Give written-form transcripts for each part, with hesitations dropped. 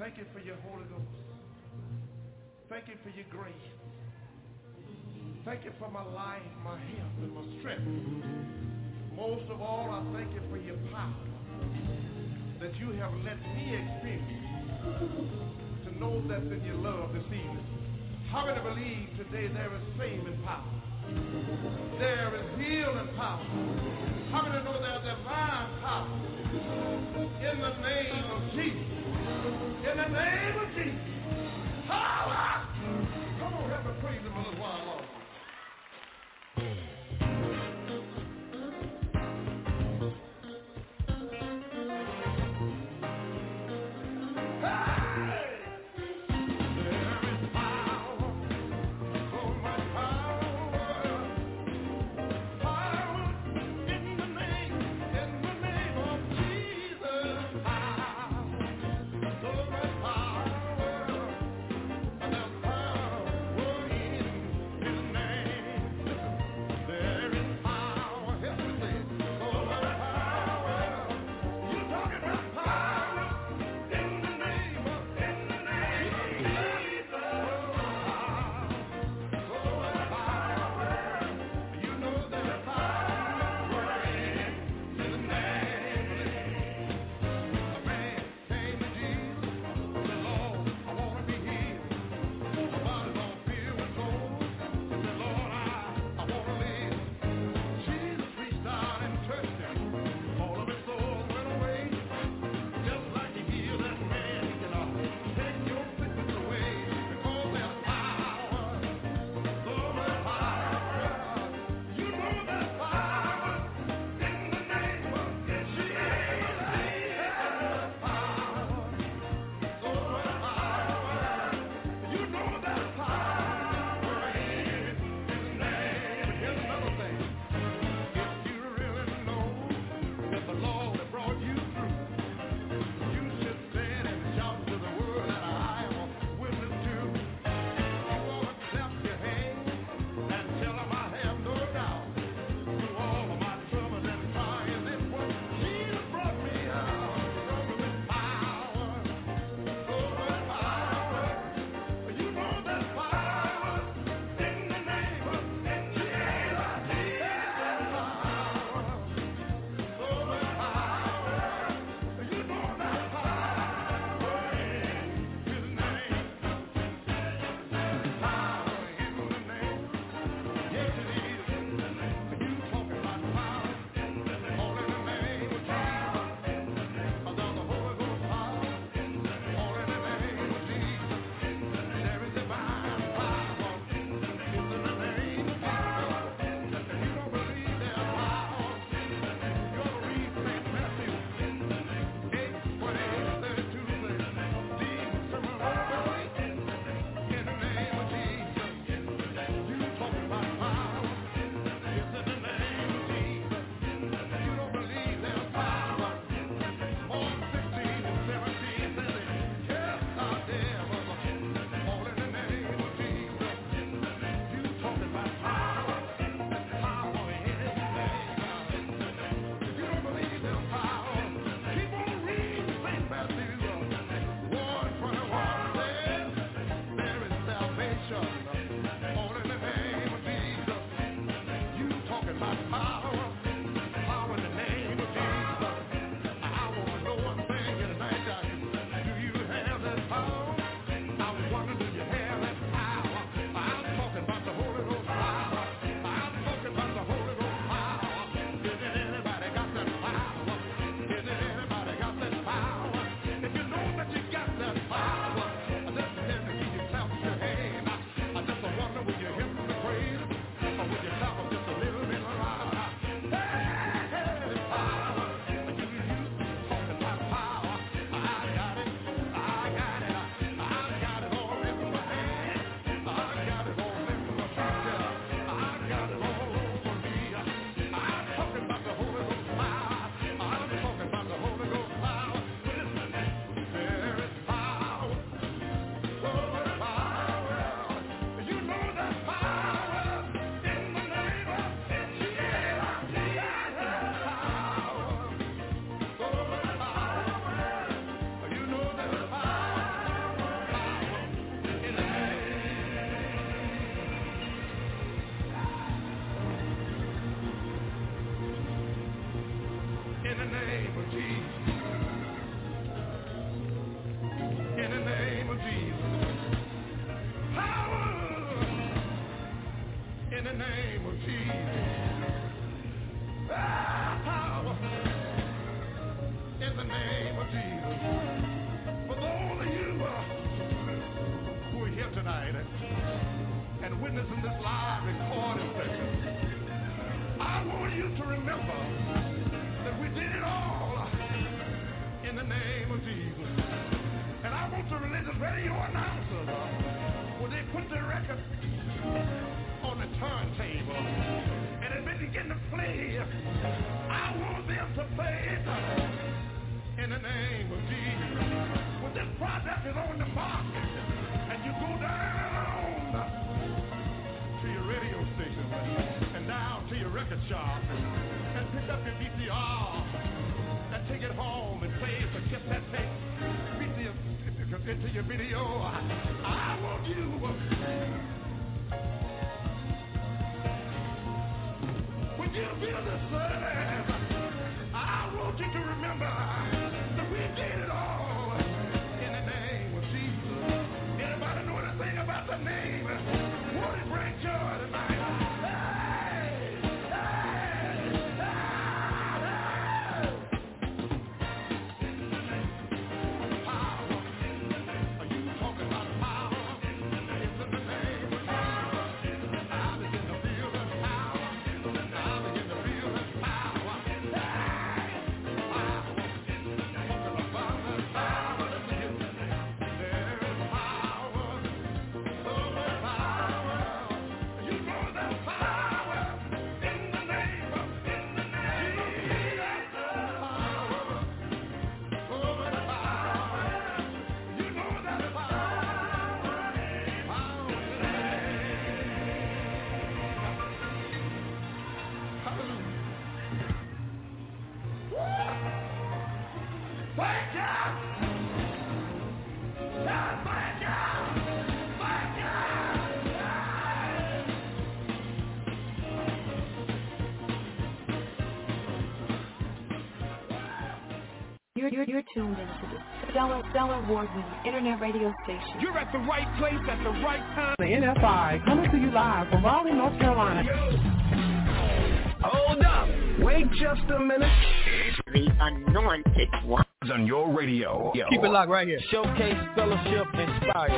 Thank you for your Holy Ghost. Thank you for your grace. Thank you for my life, my health, and my strength. Most of all, I thank you for your power that you have let me experience to know that's in your love this evening. How many believe today there is saving power? There is healing power. How many know there's divine power? In the name of Jesus. In the name of Jesus. Power! Come on, help me praise him a little while longer. Power in the name of Jesus. Power. shop and pick up your VCR and take it home and play for just that tape. Into your video. I want you. When you feel the service, I want you to remember that we did it all in the name of Jesus. Anybody know anything about the name? Won't it bring joy tonight? You're tuned into the Stellar Award-winning internet radio station. You're at the right place at the right time. The NFI coming to you live from Raleigh, North Carolina. Hold up. Wait just a minute. The Anointed One. On your radio. Keep it locked right here. Showcase, fellowship, inspire.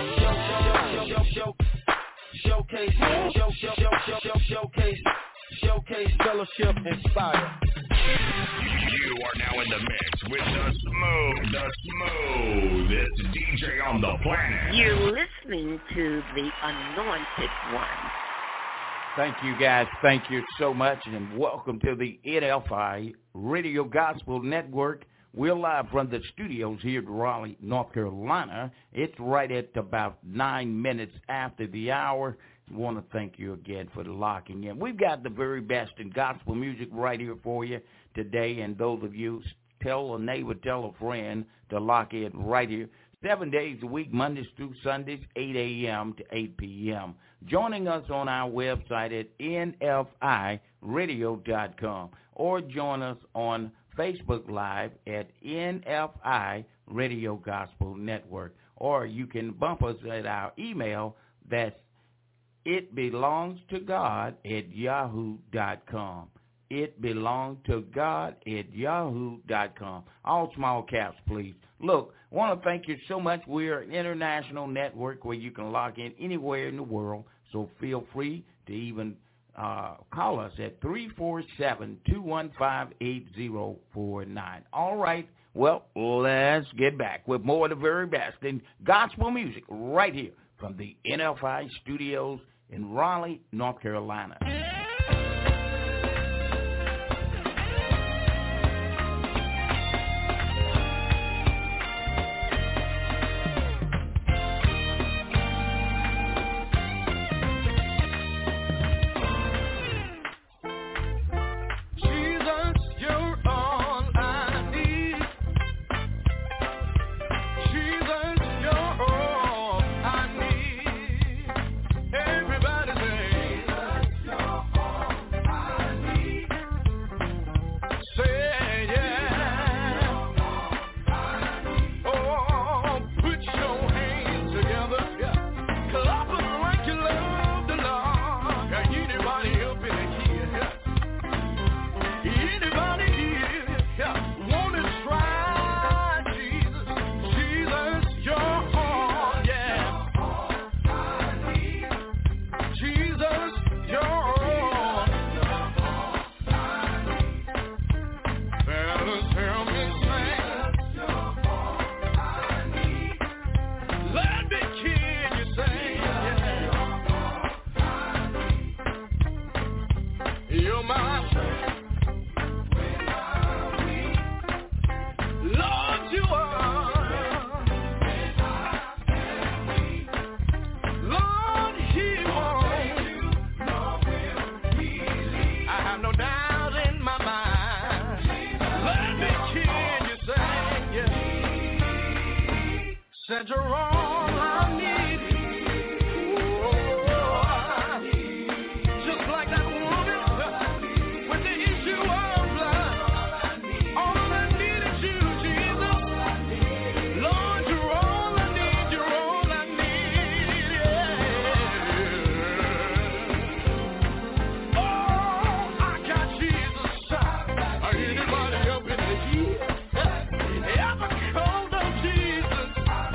Showcase, fellowship, inspire. You are now in the mix with the smoothest DJ on the planet. You're listening to the Anointed One. Thank you, guys. Thank you so much, and welcome to the NFI Radio Gospel Network. We're live from the studios here in Raleigh, North Carolina. It's right at about 9 minutes after the hour. I want to thank you again for locking in. We've got the very best in gospel music right here for you today, and those of you, tell a neighbor, tell a friend to lock in right here. 7 days a week, Mondays through Sundays, 8 a.m. to 8 p.m. Joining us on our website at nfiradio.com or join us on Facebook Live at NFI Radio Gospel Network. Or you can bump us at our email, that's itbelongstogod@yahoo.com. itbelongstogod@yahoo.com. All small caps, please. Look, I want to thank you so much. We're an international network where you can log in anywhere in the world, so feel free to even call us at 347-215-8049. All right, well, let's get back with more of the very best in gospel music right here from the NFI studios in Raleigh, North Carolina. Everybody say, Said you're all I need. Just like that woman with the issue of blood. All I need is you, Jesus. Lord, you're all I need. You're all I need. Yeah. Oh, I got Jesus. Anybody up in the heat? Ever called on Jesus?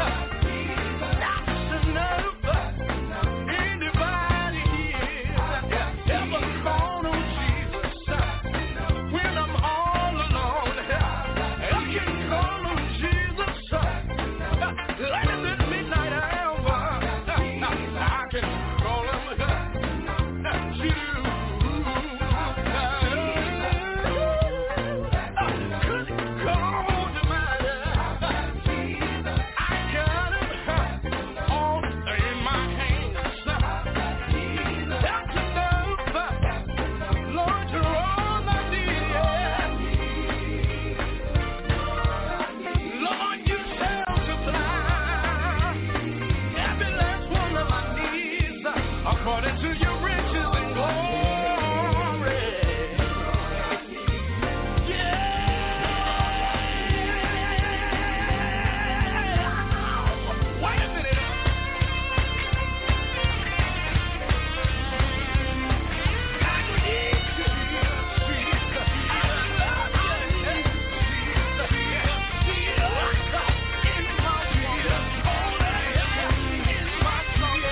According to your riches and glory. Yeah. Wait a minute. I need you, Jesus. I love you, Jesus. In my Jesus. In my trouble.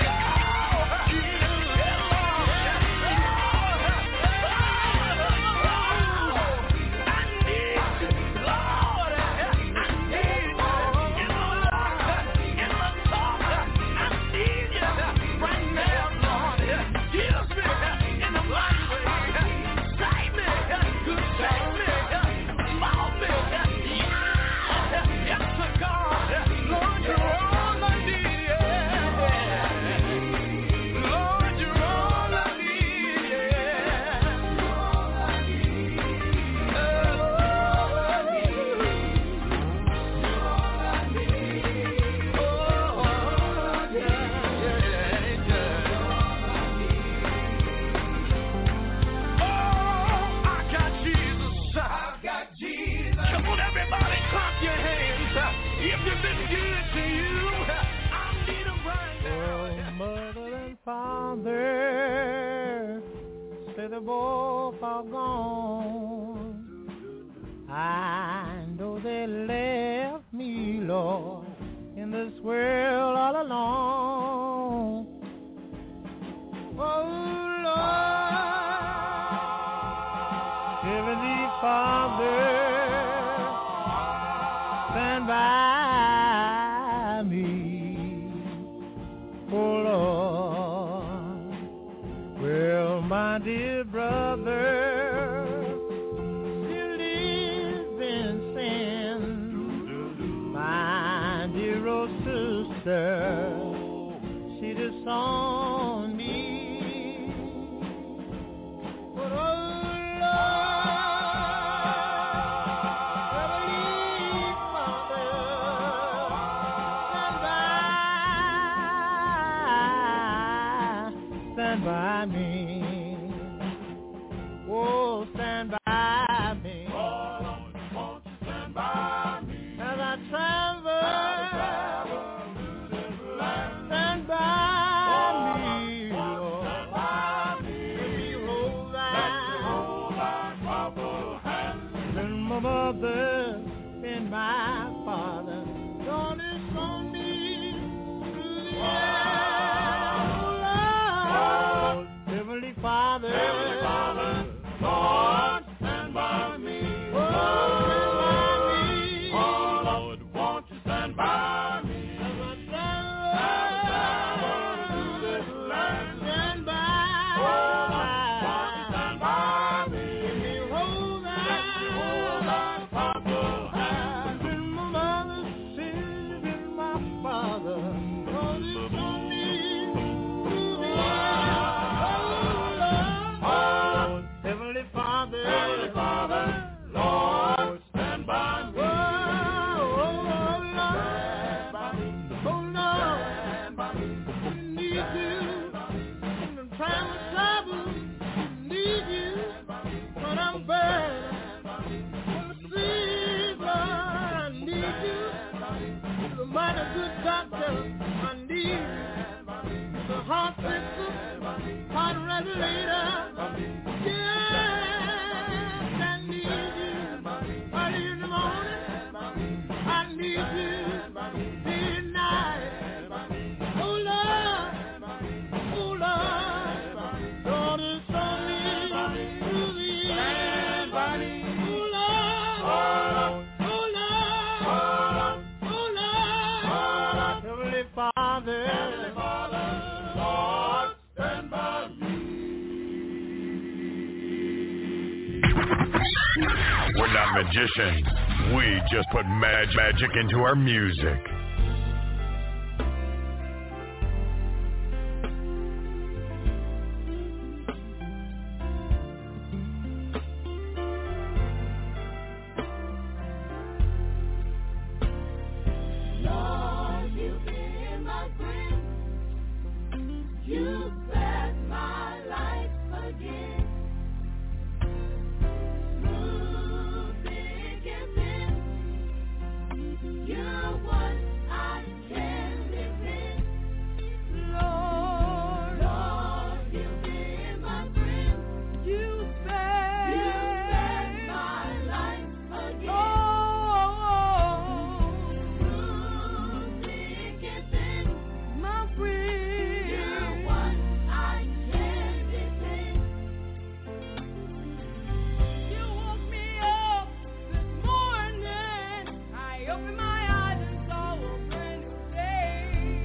Father, say the both are gone. I know they left me, Lord, in this world all alone. Oh, Lord, Heavenly Father, stand by me. Oh, Lord, well, my dear brother still lives in sin. My dear old sister, she disowned me. But, oh, by me, oh, stand by me, oh, won't you stand by me, as I travel through this land, stand by me, Lord, stand by me, hold thy powerful hand, and my mother and my father, don't disown me through the air. Father, Lord, stand by me. Oh, stand by me. Oh, Lord, won't you stand by me? As I travel through this land, stand by. Oh, Lord, won't you stand by me? Give me hold thy powerful hand. When my mother sins and my father, Lord, it's on me. Father, Lord, stand by me. Oh, Lord, stand by me. mighty good doctor I need. The heart fixer, heart regulator. Yes, I need you. Early in the morning, I need you. Day and night. Oh Lord, Lord is on me to the end. Oh Lord, Heavenly Father, Lord, stand by me. We're not magicians. We just put magic into our music. Lord, you've been my friend. You set my life again. Through thick and thin, you're what I can depend. Lord, you've been my friend. You set my life again. Through thick and thin, my friend, you're what I can depend. You woke me up this morning. I opened my eyes and saw a brand new day.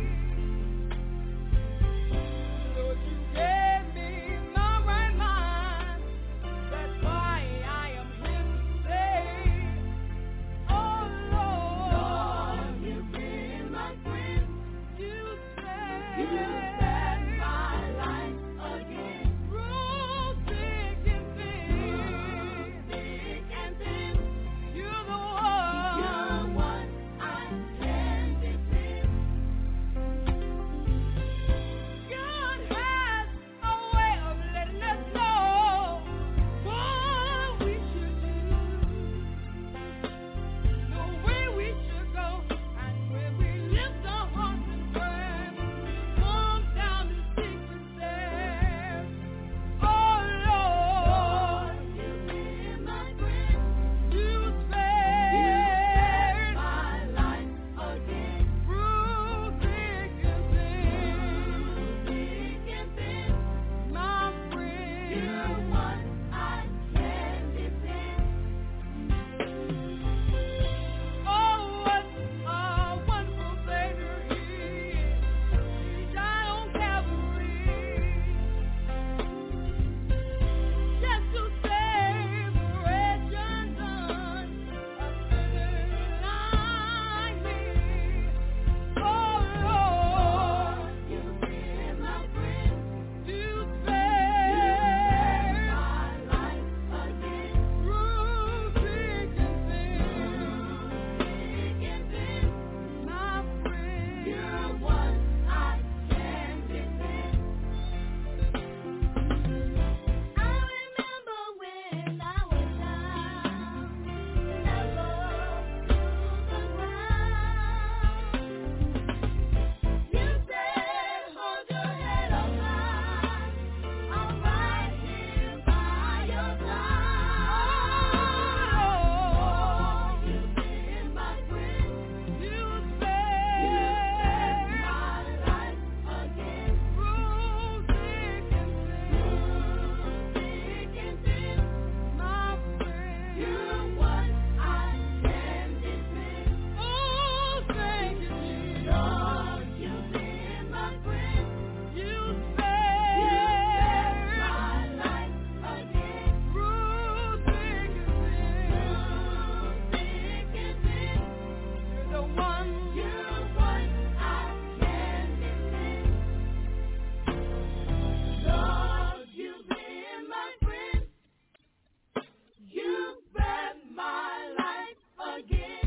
Lord, you gave me my right mind. That's why I am here to say, oh Lord, you've been my friend. You set my life again. Through thick and thin, you're the one I can depend. God has a way of letting us know what we should do, the way we should go, and when we lift our hearts in prayer, come down the secret stairs. Oh Lord, you've been my friend. You spared my life again. Through thick and thin, my friend, you're what I can depend. Oh, what a wonderful Savior He is. He died on Calvary just to save a wretched son, a sinner like me. Oh Lord, you've been my friend. You spared my life again. Through thick and thin, my friend, you're what I can depend. I remember when I was down, never to the ground. You said, hold your head up high. I'm right here by your side. Oh, you've been my friend. You spared my life again. Through thick and thin, my friend, you're what I can depend. Oh, thank you, Jesus. Lord, you've been my friend. You spared my life again. Through thick and thin, you're the one. You're what I can depend. Lord, you've been my friend. You spared my life again.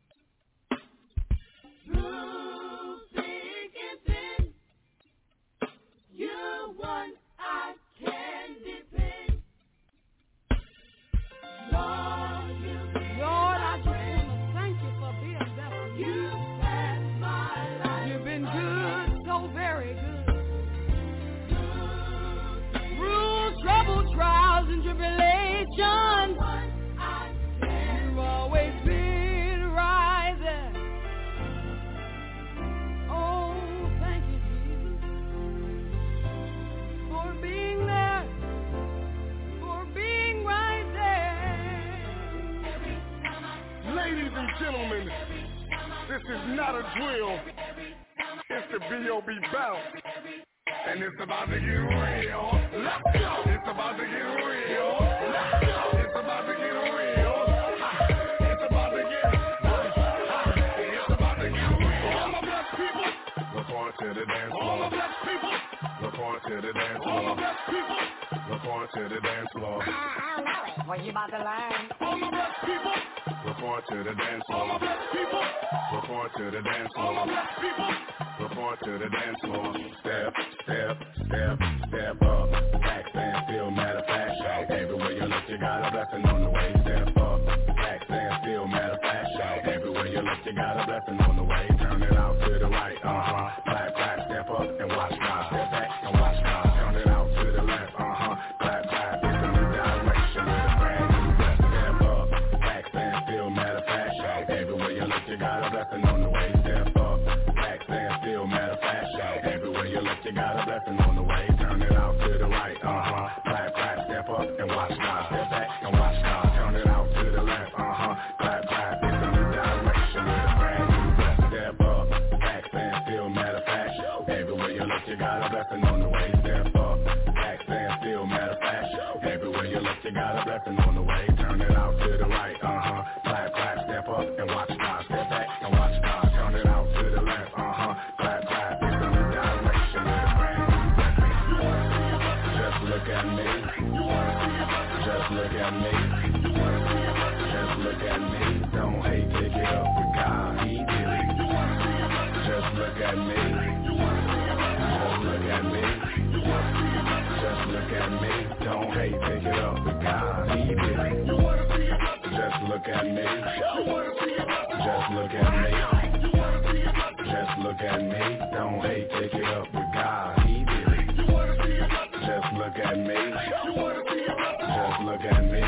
Through thick and thin, you're one I can depend. Lord, you've been my friend. Thank you for being there. You spared is not a drill. It's the B.O.B. bounce. And it's about to get real. Let's go. It's about to get real. Let's go. It's about to get real. It's about to get It's about to get real. All my black people. Report to the dance floor. All my black people. Report to the dance floor. All my black people. Report to the dance floor. I don't know it. What you about to learn? All my black people. Report to the dance floor. All my black people. Report to the dance floor. All my black people. Report to the dance floor. Step, step, step, step up. Back, stand still, matter of fact. Shout. Everywhere you look, you got a blessing on the way. Step up. Back, stand still, matter of fact. Shout. Everywhere you look, you got a blessing on the way. Turn it out to the right. Clap, clap, step up and watch God. Step back and watch God. Turn it out to the left. Clap, clap. It's a new direction with a brand new blessing. Step up. Back, stand still, matter of fact. Shout. Everywhere you look, you got a blessing on the way. Step up. Back, stand still, matter of fact. Shout. Everywhere you look, you got a blessing on the way. Turn it out to the right. Clap, clap, step up and watch God. Step back and watch God. Turn it out to the left. Clap, clap. It's a new direction with a brand new blessing. Step up. Back, stand still, matter of fact. Everywhere you look, you got a blessing on the way. Step up. Back, stand still, matter of fact. Everywhere you look, you got a blessing on the way. Turn it out to the right. Clap, clap, step up and watch God. Step back and watch God. Turn it out to the left. Clap, clap. It's a new direction with a brand new blessing. Just look at me. Just look at me. Just look at me. Don't hate, pick it up with God. He did it. Just look at me. Just look at me. Just look at me. Don't hate, pick it up with God. He did it. Just look at me. Just look at me. Just look at me. Don't hate, pick it up with God. He did it. Just look at me. Just look at me.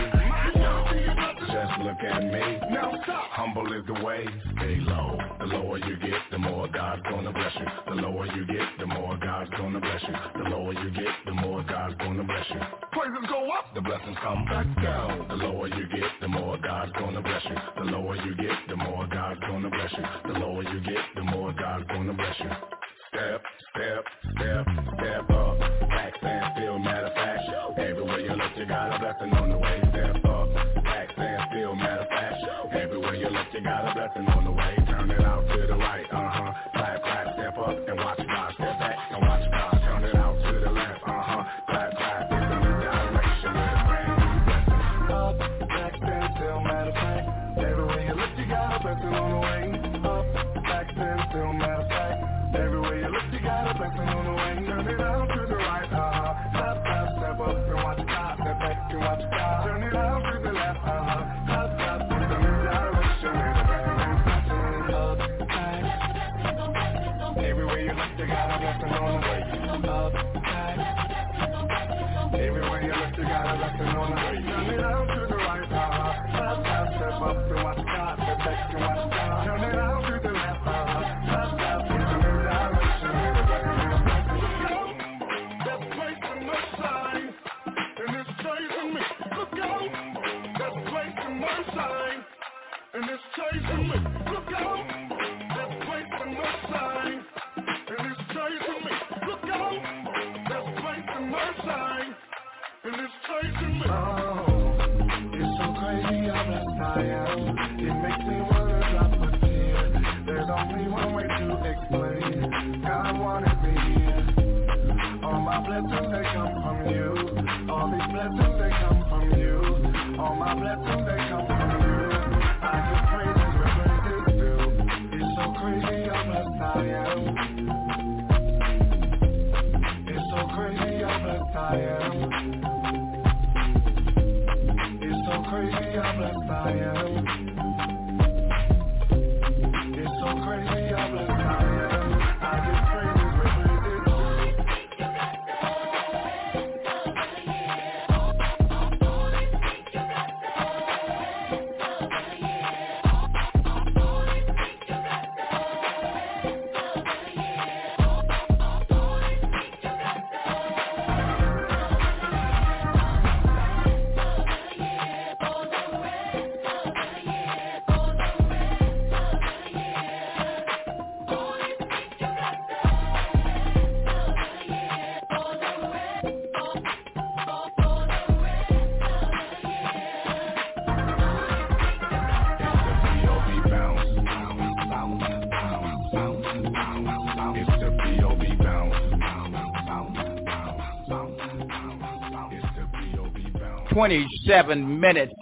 Just look at me. Humble is the way, stay low. The lower you get, the more God's gonna bless you. The lower you get, the more God's gonna bless you. The lower you get, the more God's gonna bless you. Praises go up, the blessings come back down. The lower you get, the more God's gonna bless you. The lower you get, the more God's gonna bless you. The lower you get, the more God's gonna bless you. Step, step, step, step up. Back, stand still, matter of fact. Everywhere you look, you got a blessing on the way. Step up. Back, stand still, matter of fact. Everywhere you look, you got a blessing on the way. Turn it out to the right. Clap, clap, step up and watch God. Step back and watch God. Turn it out to the left. Clap, clap. It's a new direction with a brand new blessing. Up, back, stand still, matter of fact. Everywhere you look, you got a blessing on the way. Up, back, stand still, matter of fact. Everywhere you look, you got a blessing on the way. Turn it out to the right. Clap, clap, step up and watch God. Step back and watch God. Turn it out to the left. Clap, clap, it's a new direction with a brand new blessing. Up, back. Everywhere you look, you got a blessing on the way. Up, back. Everywhere you look, you got a blessing on the way. Turn it out to the right. Clap, clap, step up and watch God. Step back and watch God. Turn it out to the left. Clap, clap, it's a new direction with a brand new blessing. That's placing my sign, and it's chasing me. Look out! That's placing my sign, and it's chasing me. Look out! That's placing my sign, and it's chasing me. Look out! That's placing my sign, and it's chasing me. Oh, it's so crazy how blessed I am. It makes me wanna drop a tear. There's only one way to explain. God wanted me here. All my blessings, they come from you. All these blessings, they come from you. All my blessings, they come from you. I give praises where praises due. It's so crazy how blessed I am. It's so crazy how blessed I am. It's so crazy how blessed I am. 27 minutes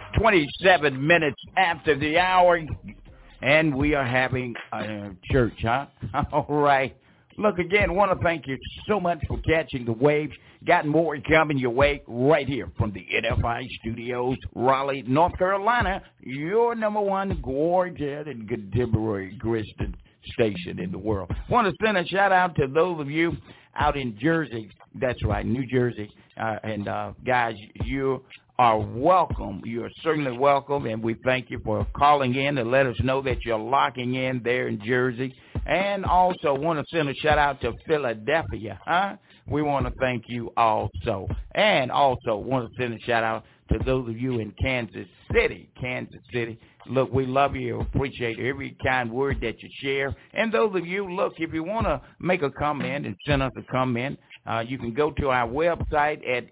after the hour, and we are having church, huh? All right. Look, again, want to thank you so much for catching the waves. Got more coming your way right here from the NFI Studios, Raleigh, North Carolina, your number one gorgeous and contemporary Christian station in the world. Want to send a shout-out to those of you out in Jersey. That's right, New Jersey. Guys, you are welcome. You are certainly welcome, and we thank you for calling in to let us know that you're locking in there in Jersey. And also want to send a shout-out to Philadelphia, huh? We want to thank you also. And also want to send a shout-out to those of you in Kansas City. Look, we love you. Appreciate every kind word that you share. And those of you, look, if you want to make a comment and send us a comment, you can go to our website at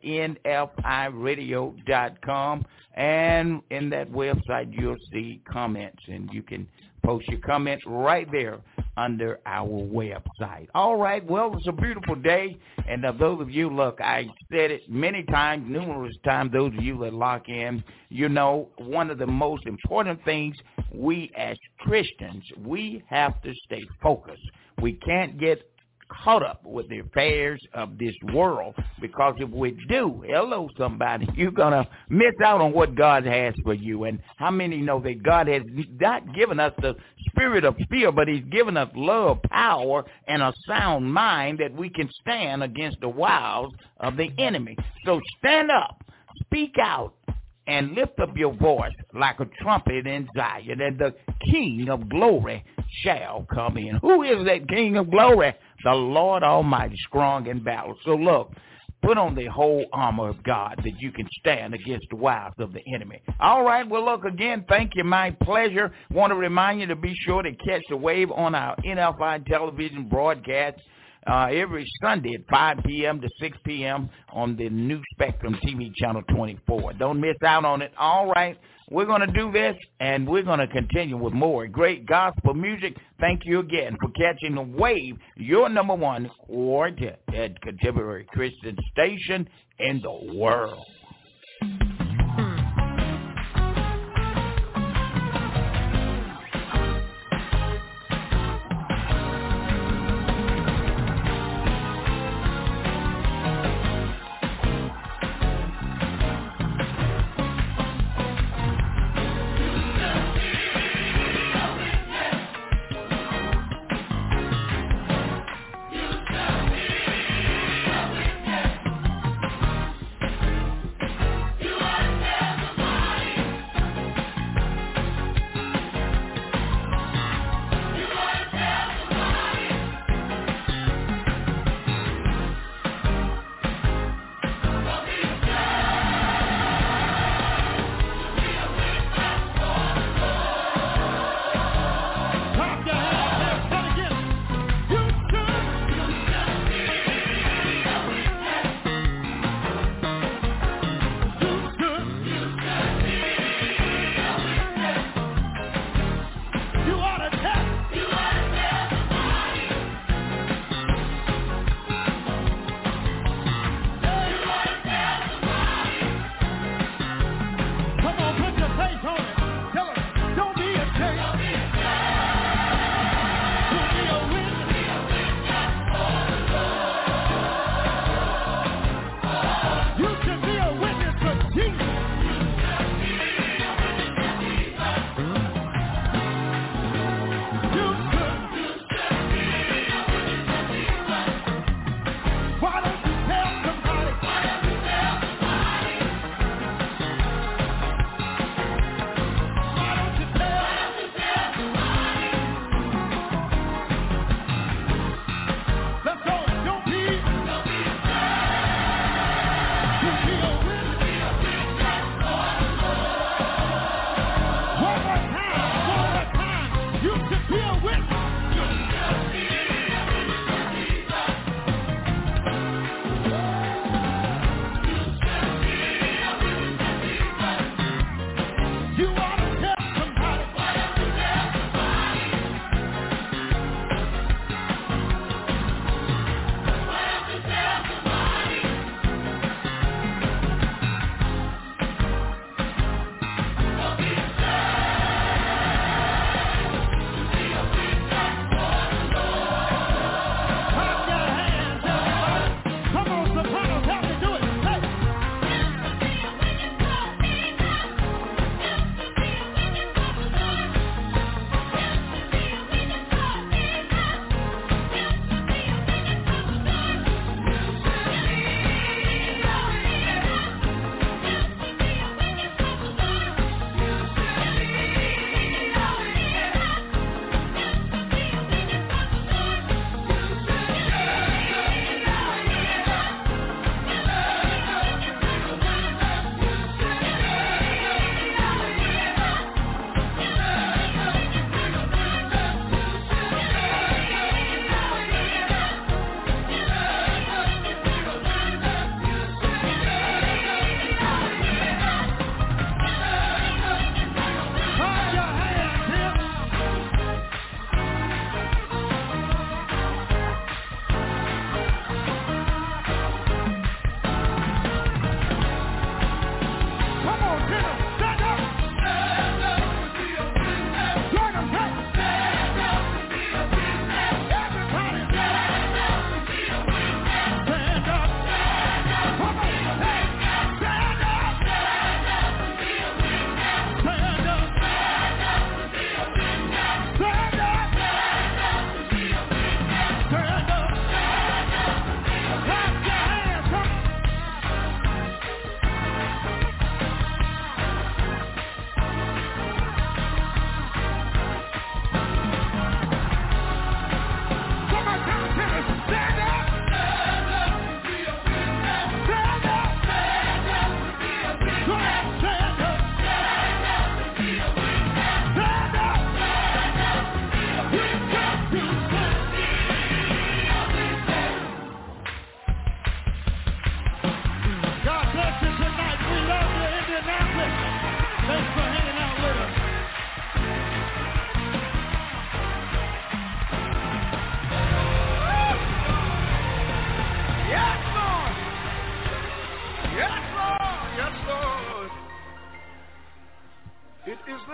nfiradio.com. And in that website, you'll see comments, and you can post your comment right there under our website. All right, well, it's a beautiful day, and those of you, look, I said it many times, numerous times, those of you that lock in, you know, one of the most important things, we as Christians, we have to stay focused. We can't get caught up with the affairs of this world, because if we do, hello somebody, you're going to miss out on what God has for you. And how many know that God has not given us the spirit of fear, but he's given us love, power, and a sound mind that we can stand against the wiles of the enemy. So stand up, speak out, and lift up your voice like a trumpet in Zion, and the King of glory shall come in. Who is that King of glory? The Lord Almighty, strong in battle. So look, put on the whole armor of God that you can stand against the wiles of the enemy. All right, well, look, again, thank you, my pleasure. Want to remind you to be sure to catch the wave on our NFI television broadcast every Sunday at 5 p.m. to 6 p.m. on the new Spectrum TV channel 24. Don't miss out on it. All right, we're going to do this, and we're going to continue with more great gospel music. Thank you again for catching the wave, your number one quartet at contemporary Christian station in the world.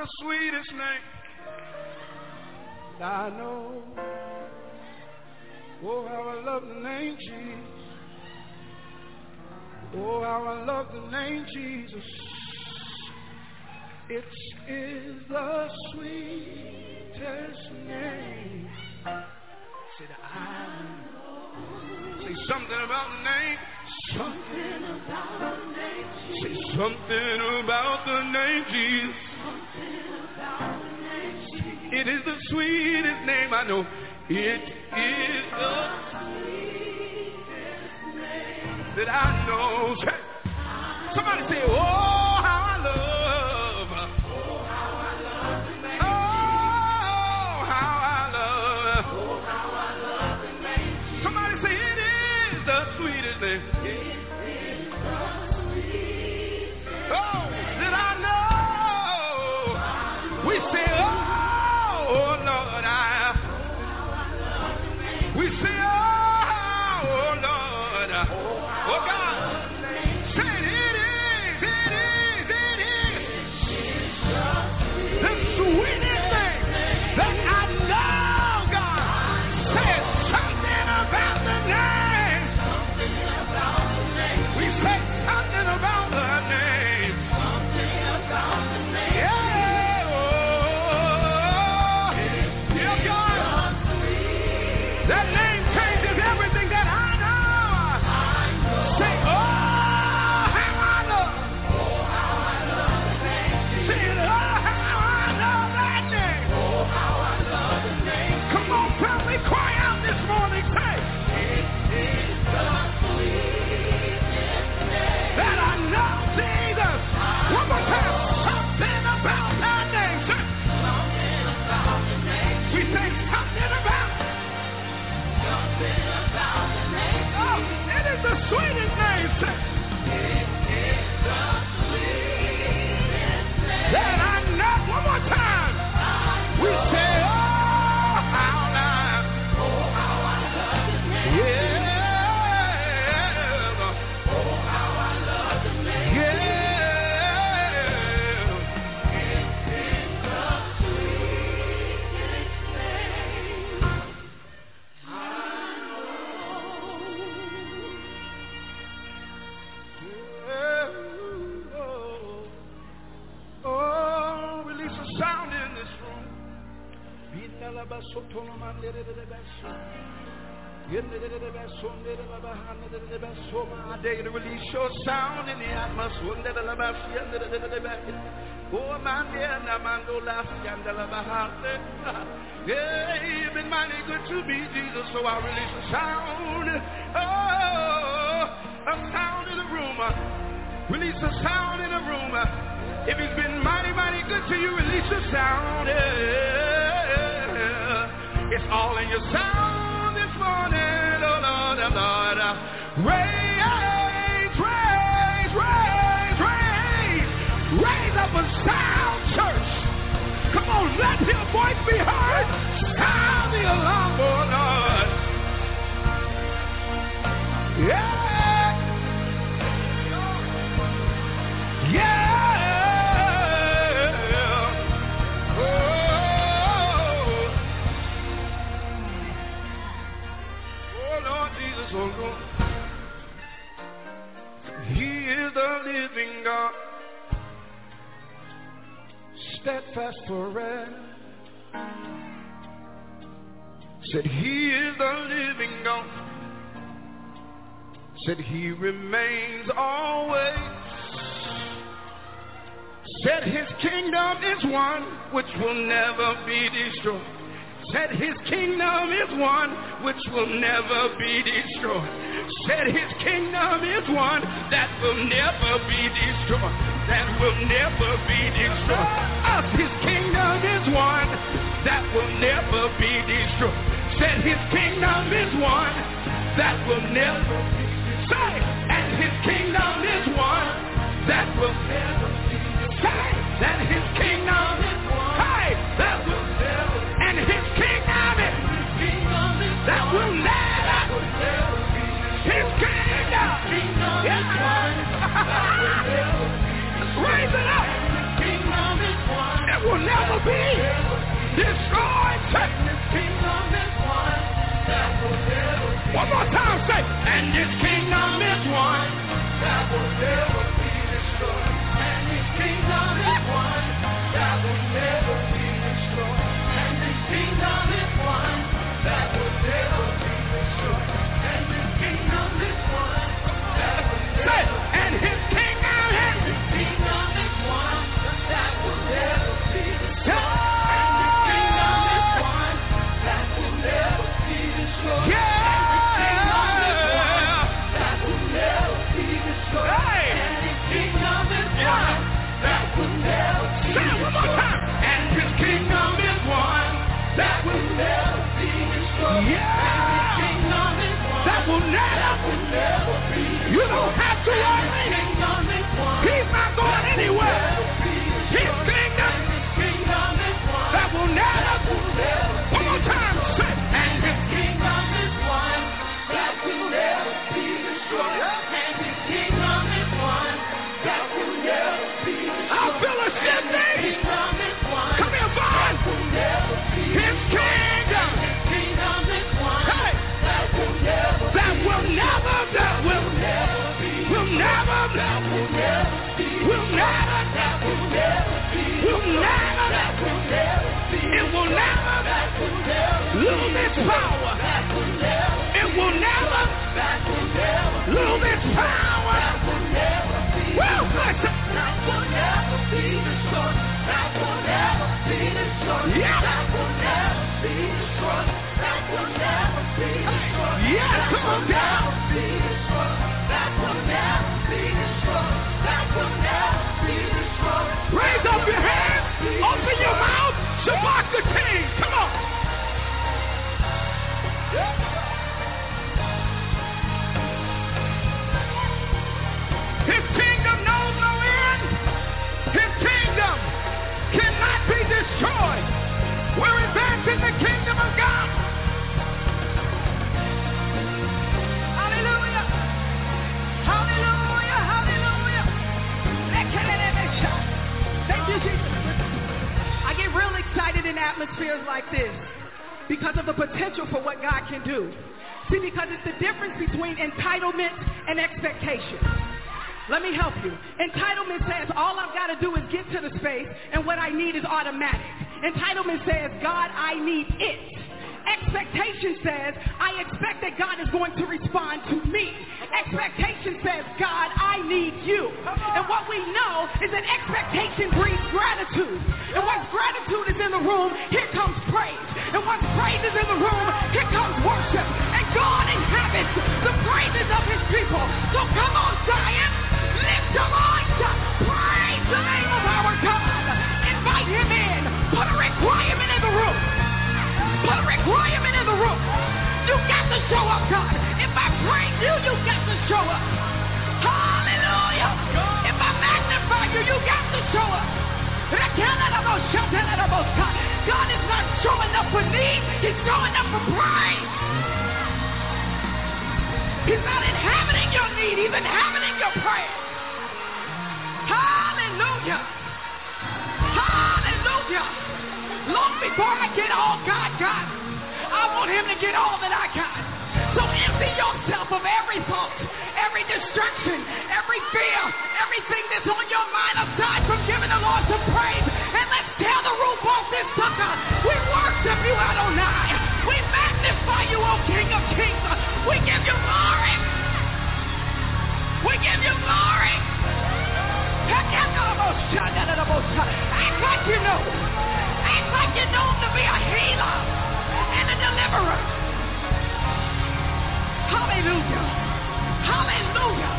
the sweetest name that I know. Oh, how I love the name Jesus. Oh, how I love the name Jesus. It is the sweetest name. Say that I know. Say something about the name. Something about the name Jesus. Say something about the name Jesus. Something about the name Jesus. It is the sweetest name I know. It is the sweetest name that I know. Somebody say, oh, how I love. Oh, how I love the name. Oh, how I love. Oh, how I love the name. Somebody say, it is the sweetest name. It is the sweetest. Oh, that I know. We say, oh, Lord, we say, oh, Lord, oh, God, say it is the sweetest thing that I know, God. Say something about the name. We say something about the name. Yeah, oh, yeah, God. That name changes everything that I know. Say, oh, how I love. Oh, how I love the name. Say it, oh, how I love that name. Oh, how I love the name. Come on, family, cry out this morning. Say, it is the sweetest name that I know, Jesus. One more time. Something about that name. Say, something about the name. We say something about. Something about the name. Oh, it is the sweetest name. It is the sweetest name that I know. One more time. We say, oh, how I love. Oh, how I love the name. Yeah. Oh, how I love the name. Yeah. It is the sweetest name. Oh, release a sound in this room. I dare you to release your sound in the atmosphere. Oh, man, yeah, you've been mighty good to me, Jesus, so I release a sound. Oh, a sound in the room. Release a sound in the room. If he's been mighty, mighty good to you, release a sound. Yeah. It's all in your sound this morning. Oh, Lord, oh, Lord. Raise, raise, raise, raise. Raise up a sound, church. Come on, let your voice be heard. Sound the alarm, oh, Lord. Yeah. Yeah. Oh, Lord Jesus, oh Lord. He is the living God, steadfast forever. Said he is the living God. Said he remains always. Said his kingdom is one which will never be destroyed. Said his kingdom is one which will never be destroyed. Said his kingdom is one that will never be destroyed. That will never be destroyed. Us, his kingdom is one that will never be destroyed. Said his kingdom is one that will never be destroyed. Say, and his kingdom is one that will never be destroyed. Say, that his kingdom is one. Hey, that will never. And his kingdom is that will never. His kingdom is one. Let's raise it up. His kingdom is one that will One more time, say, and this kingdom is one that will never be destroyed. And this kingdom is one that will never be destroyed. And this kingdom is one that will never be destroyed. And this kingdom is one that will never be destroyed. And his kingdom is one that will never be destroyed. You don't have to worry. He's not going anywhere. His kingdom that will never. One more time, say. And his kingdom is one that will never be destroyed. And his kingdom is one that will never be destroyed. I feel a shifting. Come here, Vaughn. His kingdom. Is one. Hey. That will never. It will never lose its power. It will never lose its power. Well, that will never be destroyed. That will never be destroyed. Yeah. That will never be destroyed. That will never be destroyed. Yeah, come on down. That will never be destroyed. That will never be destroyed. Raise up your hands. Open your mouth. Shabbat the King. Come on. His kingdom knows no end. His kingdom cannot be destroyed. We're advancing the kingdom of God. Hallelujah. Hallelujah. Hallelujah. Thank you, Jesus. I get real excited in atmospheres like this because of the potential for what God can do. See, because it's the difference between entitlement and expectation. Let me help you. Entitlement says all I've got to do is get to the space and what I need is automatic. Entitlement says, God, I need it. Expectation says, I expect that God is going to respond to me. Expectation says, God, I need you. And what we know is that expectation breeds gratitude. And once gratitude is in the room, here comes praise. And once praise is in the room, here comes worship. And God inhabits the praises of his people. So come on, Zion, lift your voice up. Praise the name of our God. Invite him in. Put a requirement in the room. Put a requirement in the room. You got to show up, God. If I praise you, you got to show up. Hallelujah. If I magnify you, you got to show up. God is not showing up for need. He's showing up for praise. He's not inhabiting your need. He's inhabiting your praise. Hallelujah. Hallelujah. Long before I get all God got, I want him to get all that I got. So empty yourself of every thought, every distraction, every fear, everything that's on your mind aside from giving the Lord some praise. And let's tear the roof off this sucker. We worship you, Adonai. We magnify you, O King of Kings. We give you glory. We give you glory. Act like you know. Act like you know him to be a healer and a deliverer. Hallelujah. Hallelujah.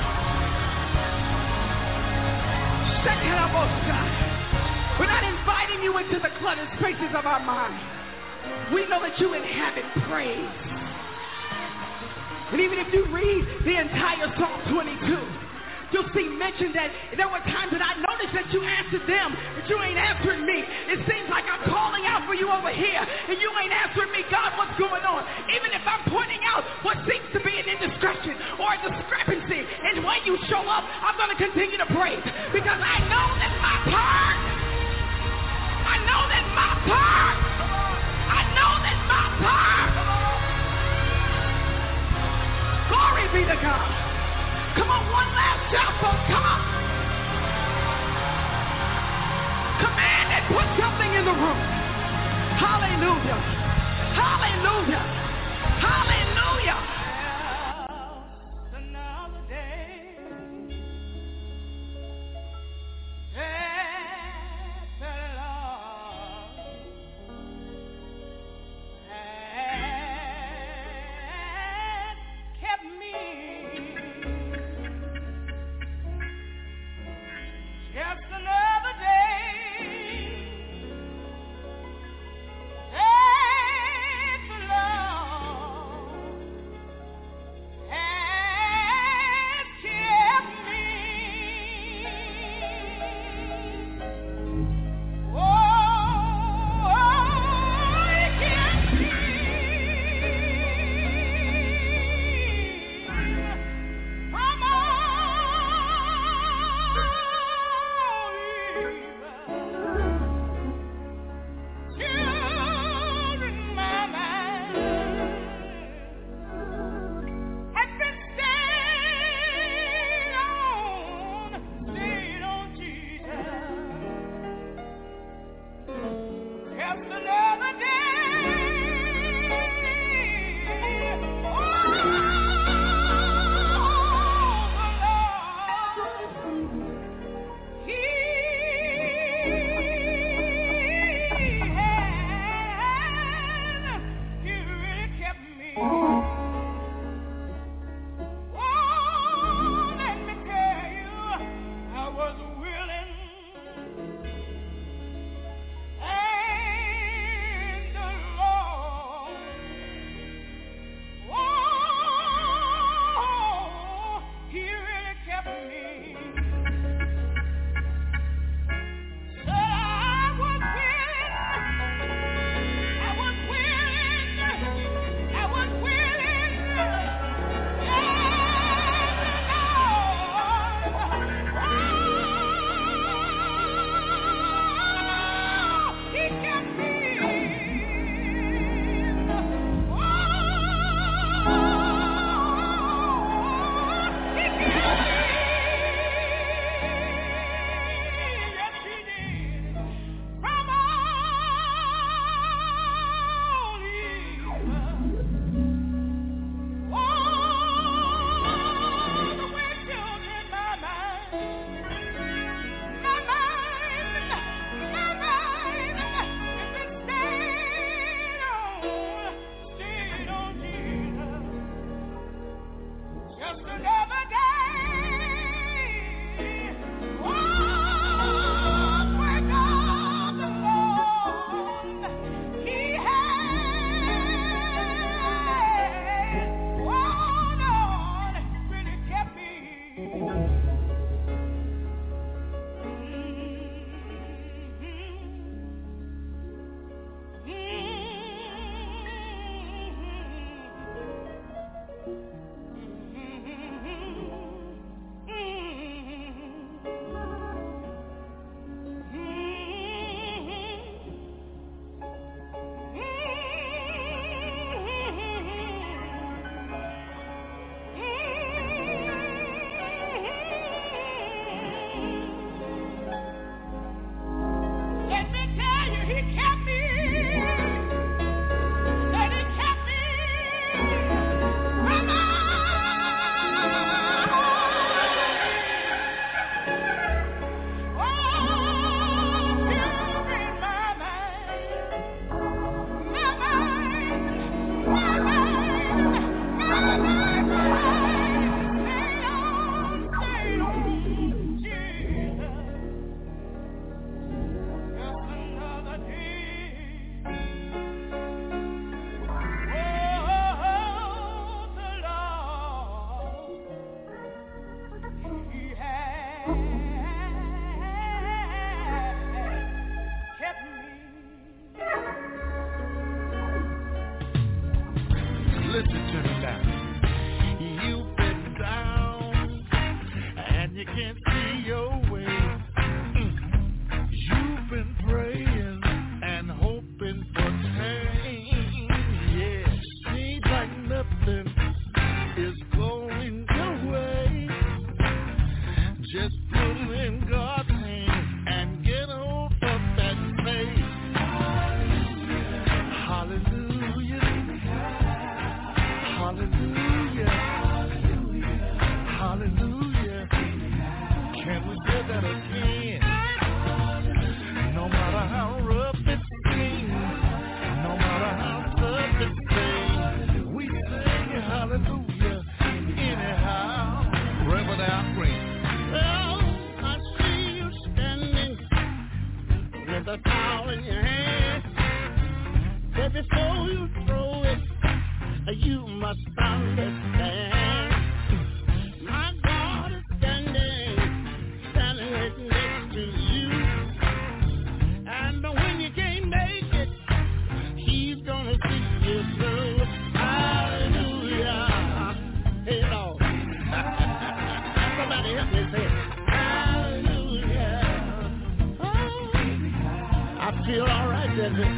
We're not inviting you into the cluttered spaces of our mind. We know that you inhabit praise. And even if you read the entire Psalm 22, you'll see mentioned that there were times that I noticed that you answered them, but you ain't answering me. It seems like I'm calling out for you over here, and you ain't answering me. God, what's going on? Even if I'm pointing out what seems to be an indiscretion or a discrepancy, and when you show up, I'm going to continue to praise, because I know that my part, I know that my part, I know that my part to God. Come on, one last shout for God. Command it. Put something in the room. Hallelujah. Hallelujah. Hallelujah. Another day. That the Lord has kept me. Just another day. That the Lord must understand. My God is standing right next to you. And when you can't make it, He's gonna see you through. Hallelujah. Hey, Lord. Somebody help me say, hallelujah. Oh, I feel all right, doesn't it?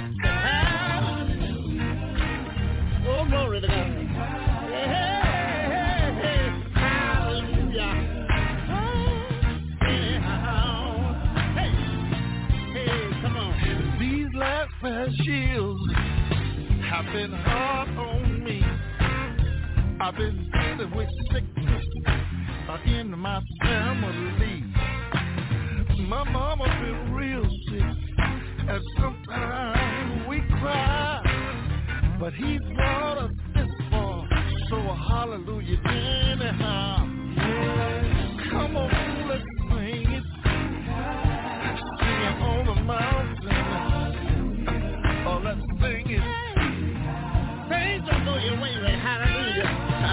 Hallelujah. Oh, glory to God. Hey, hey, hey, hallelujah. Oh, anyhow. Hey, hey, come on. These last past years have been hard on me. I've been dealing with sickness in my family. My mama been real sick, and sometimes we cry. But He brought us this far, so hallelujah anyhow. Come on, let's sing it. Sing it on the mountain. Oh, let's sing it. Things don't go your way, right? Hallelujah.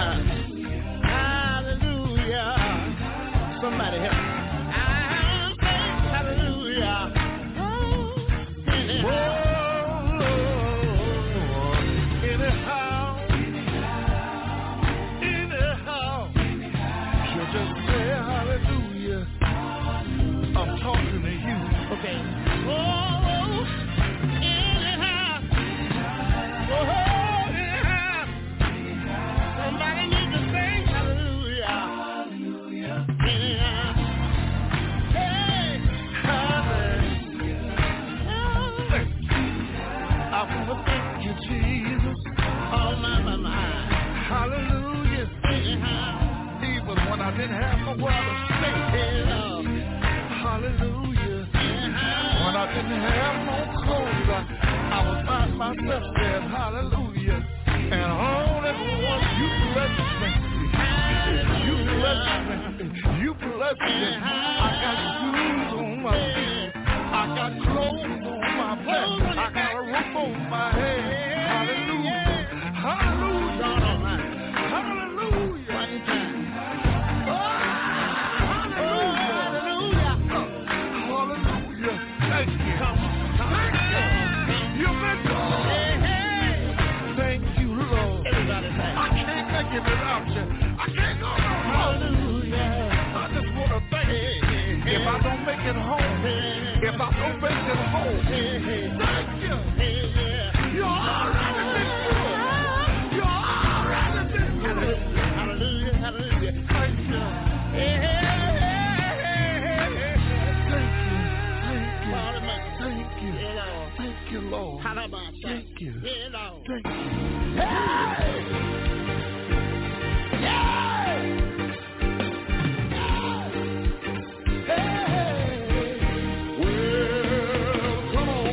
Hallelujah. Somebody help me. Hallelujah. Oh, anyhow. You just say hallelujah. I'm talking to you. Okay. Oh, anyhow. Oh, anyhow. Somebody needs to say hallelujah. Anyhow. Hey, hallelujah. I want to thank you, Jesus. Oh, my. Hallelujah. Anyhow. Even when I didn't have nowhere to stay. Hallelujah. When I didn't have no clothes, I was by myself there. Hallelujah. And all at once you blessed me. You blessed me. You blessed me. I got shoes on my feet. I got clothes on my back. I got a roof on my head. Hallelujah. Hallelujah. Hallelujah. One time. Hallelujah. Hallelujah. Thank you. Thank you. You've been good. Thank you, Lord. Everybody say, I can't make it without you. I can't go no hallelujah. I just want to thank you. If I don't make it home, if I don't make it home, thank you. You're already been good. You're already been good. Hallelujah. Hallelujah. Thank you. Thank you. Thank you, Lord. Thank you. Thank you. Hey! Well, come on.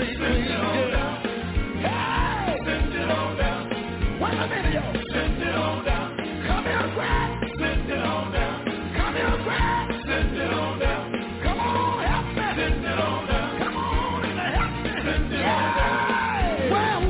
me clean. Yeah. Hey! Send it on down. Wait a minute, yo. Send it on down. Come here, Greg. Send it on down. Come here, Greg. Send it on down. Come on, help me. Send it on down. Come on and help me. Send it on down. Well,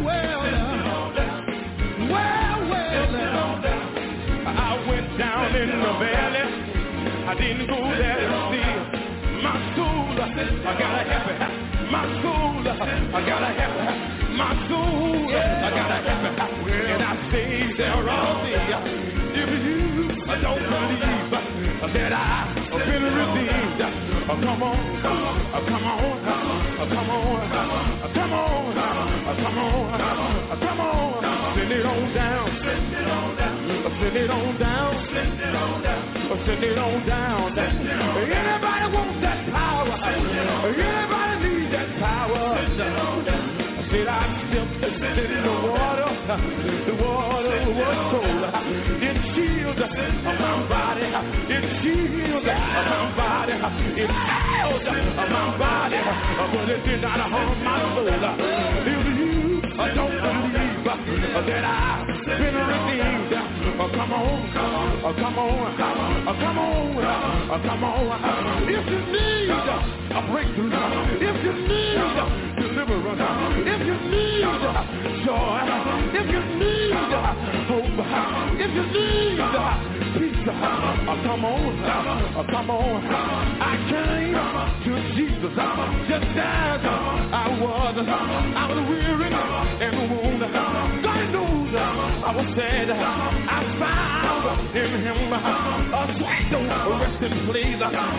I went down in the valley. I didn't go there to see my soul. I got a happy. My soul. I got a happy. My soul. I got a happy. And I stayed there all day. If you don't believe that I've been redeemed, come on, come on, come on, come on, come on, come on, send it on down, send it on down, send it on down, send it on down, send it on down. Anybody want that power? Anybody need that power? Said I stepped in the water was cold. It shields my body, it shields my body, it held my body, but it did not harm my soul. If you don't believe that I've been redeemed, come on, come on, come on, come on. If you need a breakthrough, if you need deliverance, if you need joy, if you need hope, if you need peace, come on, come on. I came to Jesus just as I was weary and wounded. God knows I was sad. I found in him a sweet resting place,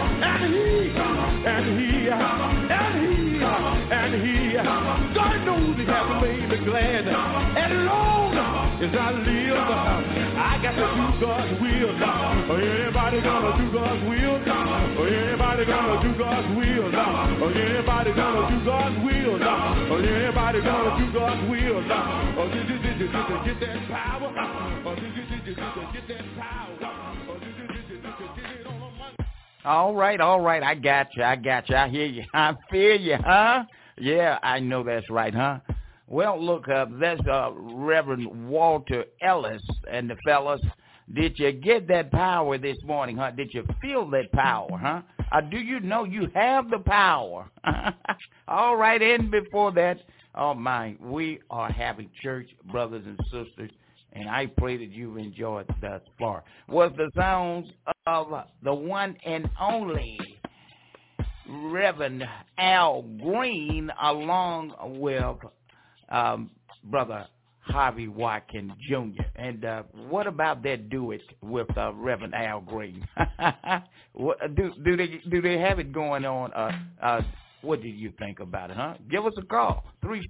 and he, God knows he has made me glad. And long as I live, I got to do God's will. Anybody gonna do God's will? Anybody gonna do God's will? Anybody gonna do God's will? Anybody gonna do God's will? Get that power. Get that power. All right. I got you. I hear you. I feel you, huh? Yeah, I know that's right, huh? Well, look, that's Reverend Walter Ellis and the fellas. Did you get that power this morning, huh? Did you feel that power, huh? Do you know you have the power? All right, and before that, oh my, we are having church, brothers and sisters, and I pray that you've enjoyed thus far. Was the sounds of the one and only Reverend Al Green, along with Brother Harvey Watkins Jr. And what about that duet with Reverend Al Green? do they have it going on? What do you think about it, huh? Give us a call,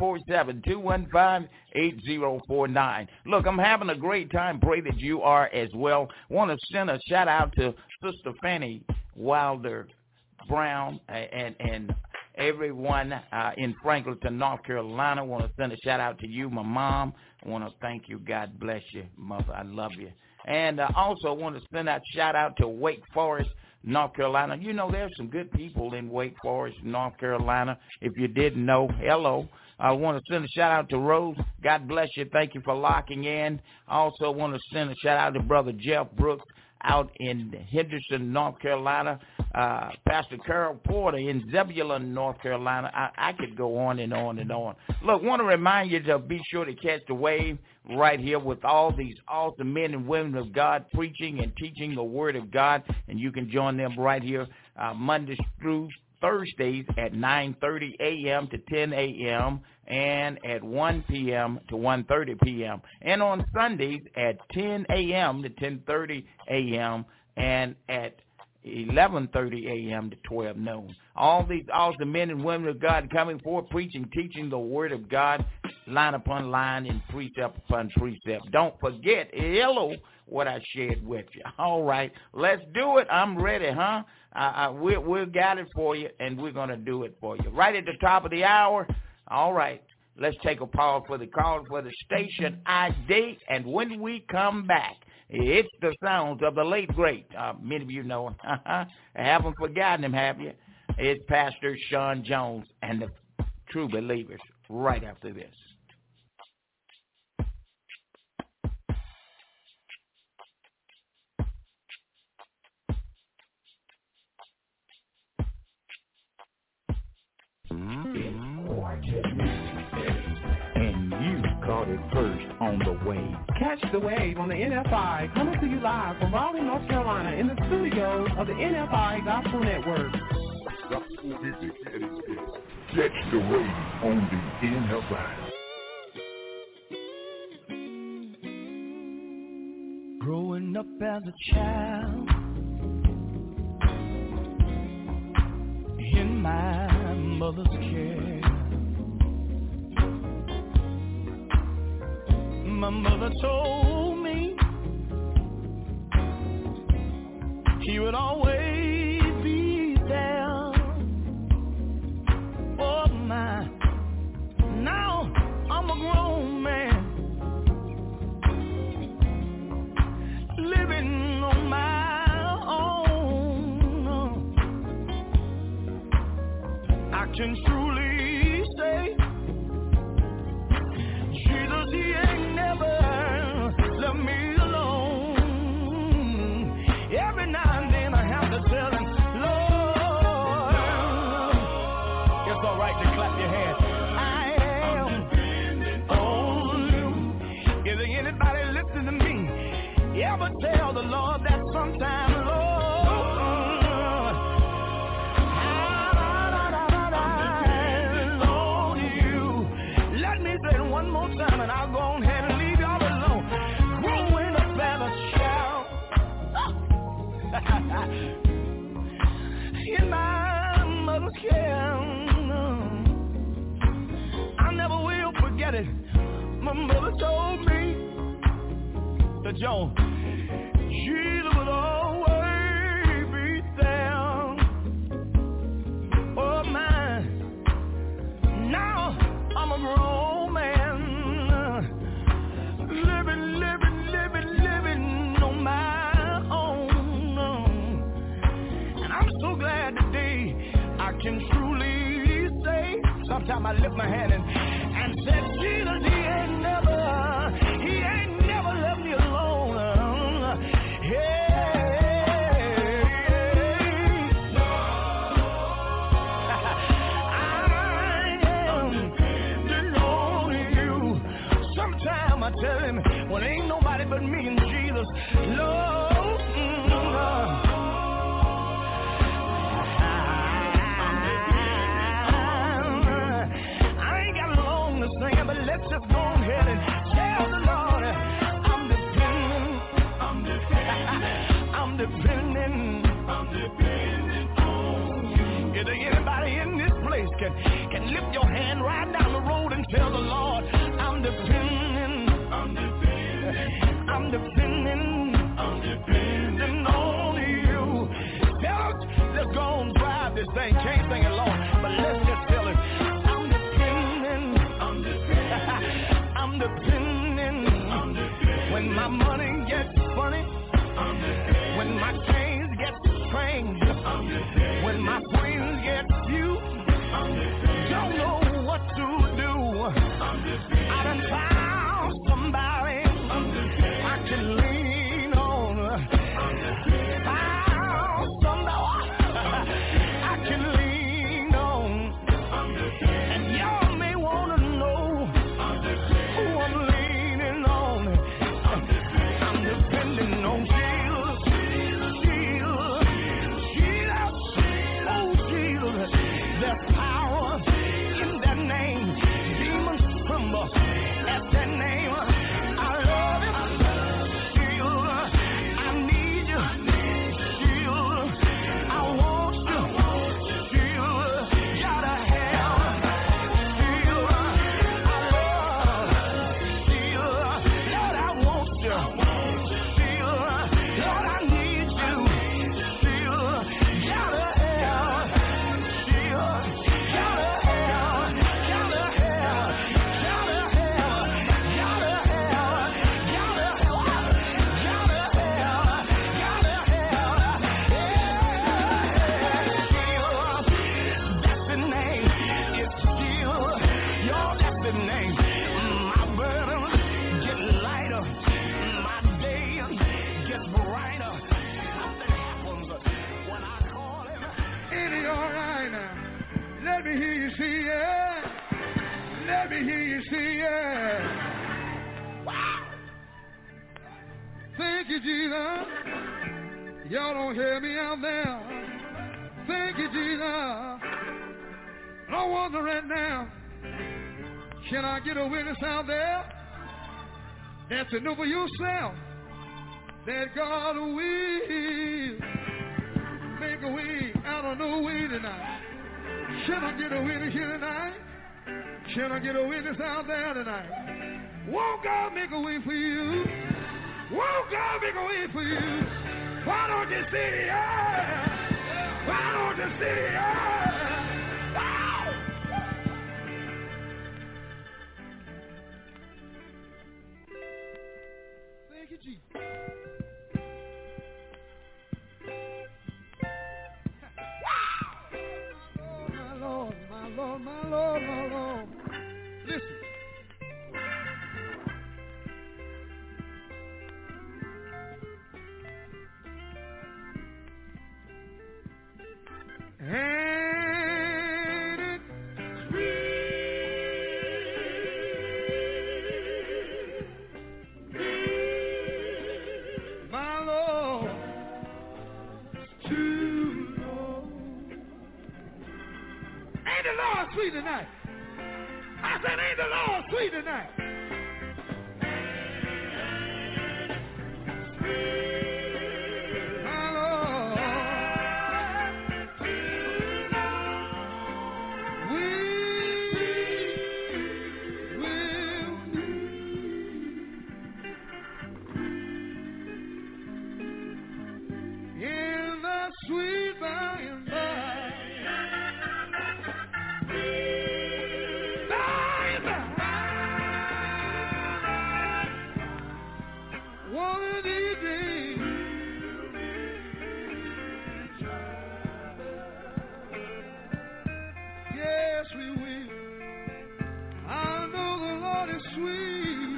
347-215-8049. Look, I'm having a great time. Pray that you are as well. Want to send a shout-out to Sister Fanny Wilder Brown and everyone in Franklinton, North Carolina. Want to send a shout-out to you, my mom. I want to thank you. God bless you, Mother. I love you. And also want to send out shout-out to Wake Forest, North Carolina. You know, there's some good people in Wake Forest, North Carolina. If you didn't know, hello. I want to send a shout-out to Rose. God bless you. Thank you for locking in. I also want to send a shout-out to Brother Jeff Brooks out in Henderson, North Carolina. Pastor Carol Porter in Zebulon, North Carolina. I could go on and on and on. Look, want to remind you to be sure to catch the wave right here with all these awesome men and women of God preaching and teaching the Word of God, and you can join them right here Mondays through Thursdays at 9:30 a.m. to 10 a.m. and at 1 p.m. to 1:30 p.m. and on Sundays at 10 a.m. to 10:30 a.m. and at 11:30 a.m. to 12 noon. All these awesome men and women of God coming forth, preaching, teaching the Word of God, line upon line and precept upon precept. Don't forget, hello, what I shared with you. All right, let's do it. I'm ready, huh? We've got it for you, and we're going to do it for you. Right at the top of the hour. All right, let's take a pause for the call for the station ID, and when we come back, it's the sounds of the late, great, many of you know him. I haven't forgotten him, have you? It's Pastor Sean Jones and the True Believers right after this. And you caught it first on the wave. Catch the wave on the NFI, coming to you live from Raleigh, North Carolina, in the studios of the NFI Gospel Network. Catch the wave on the NFI. Growing up as a child in my mother's care, my mother told me he would always be there for my. Now I'm a grown man living on my own. I can truly say Jesus, he ain't never left me alone. Every now and then I have to tell him, Lord, it's all right to clap your hands. I am on you. Is there anybody listening to me? You ever tell the Lord that sometime, Lord, on you? Let me say it one more time and I'll go ahead and leave y'all alone. Growing up as a child in my mother's care, I never will forget it. My mother told me that Joan, Jesus would always be there. Oh my, now I'm a grown man, living on my own. And I'm so glad today I can truly say, sometimes I lift my hand and said, Jesus, he ain't never left me alone. I tell him, well, ain't nobody but me and Jesus. Lord, I ain't got long to sing, but let's just go ahead and tell the Lord, I'm depending on you. Is there anybody in this place can lift your hand right down the road and tell the Lord, I'm depending on Let me hear you say yeah. Wow. Thank you, Jesus. Y'all don't hear me out there. Thank you, Jesus. I wonder right now, can I get a witness out there that you know for yourself that God will make a way out of no way tonight? Can I get a witness here tonight? Can I get a witness out there tonight? Won't God make a way for you? Won't God make a way for you? Why don't you say yeah? Why don't you say yeah? Wow! Thank you, Jesus. My Lord, my Lord, my Lord, my Lord. Listen. Ain't it sweet, my Lord, to know? Ain't the Lord sweet tonight? I said, ain't the Lord sweet tonight? Sweet by and by. By and by. One of these days. Yes, we will. I know the Lord is sweet.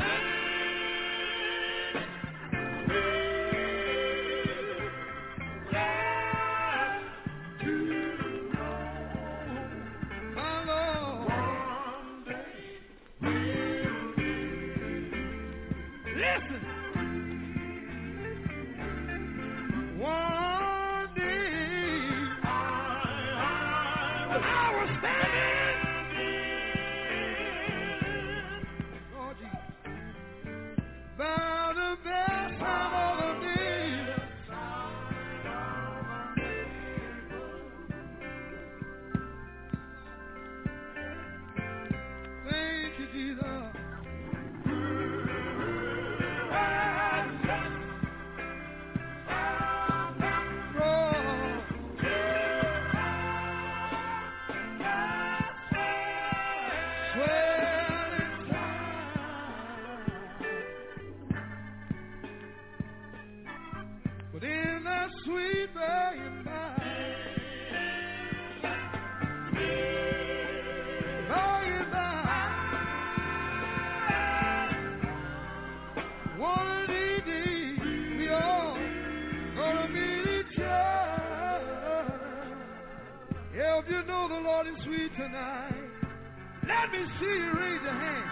If you know the Lord is sweet tonight, let me see you raise your hand.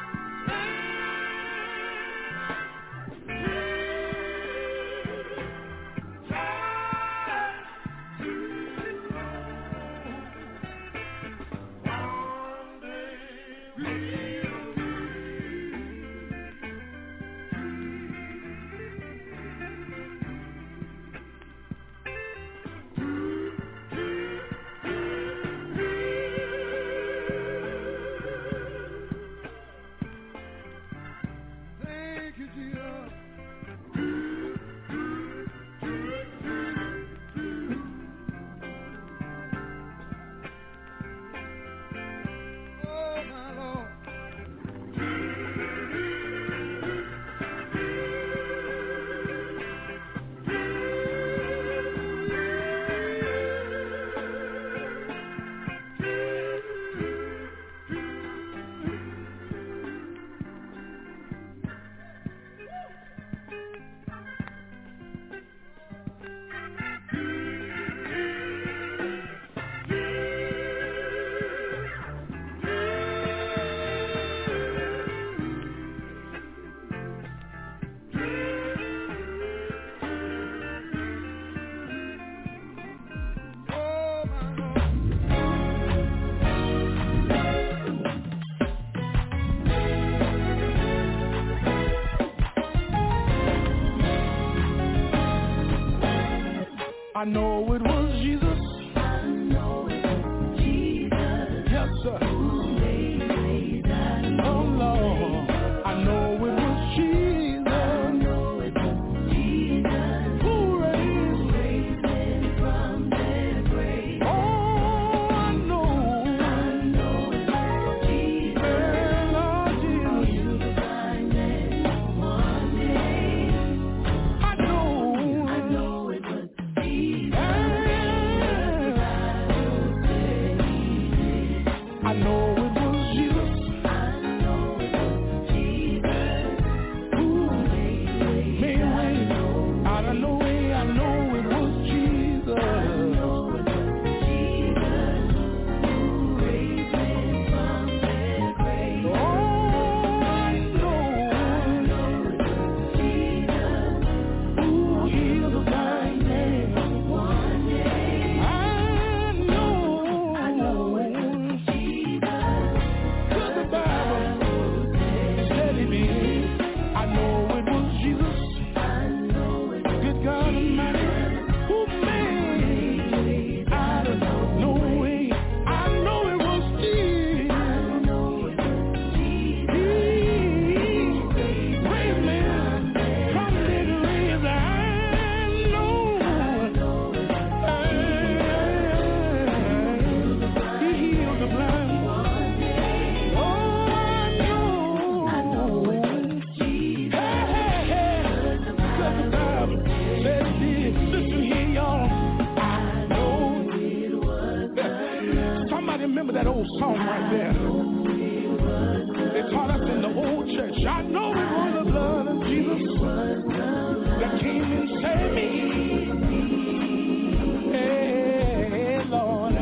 I know it was Jesus. I know it was Jesus. Yes, sir. Who made ways out of no Oh, Lord. way. I know it was Jesus. I know it was Jesus. Who raised Raised men from their grave. Oh, I know. I know it was Jesus. Lord Jesus. Healed the blind man one day. I know. I know it was Jesus. I know it was Jesus. I know it was Jesus. Who Made ways made ways out of no way. I know it was Jesus. I know it was Jesus. Who raised men from their grave. Oh, I know. It was Jesus. Who healed the blind man. One day. I know. I know it was Jesus. 'Cause the Bible said it is. I know it was Jesus. I know it was Good God Almighty, who made out of no way. I know it was Jesus. I know it was Jesus. He raised me from the grave. I know. He healed the blind. Oh, I know. Jesus. Hey, 'cause the Bible said it did. Listen here, y'all. I know. Somebody remember that old song right there. They taught us in the old church. I know it was the blood of Jesus that came and saved me. Hey, Lord,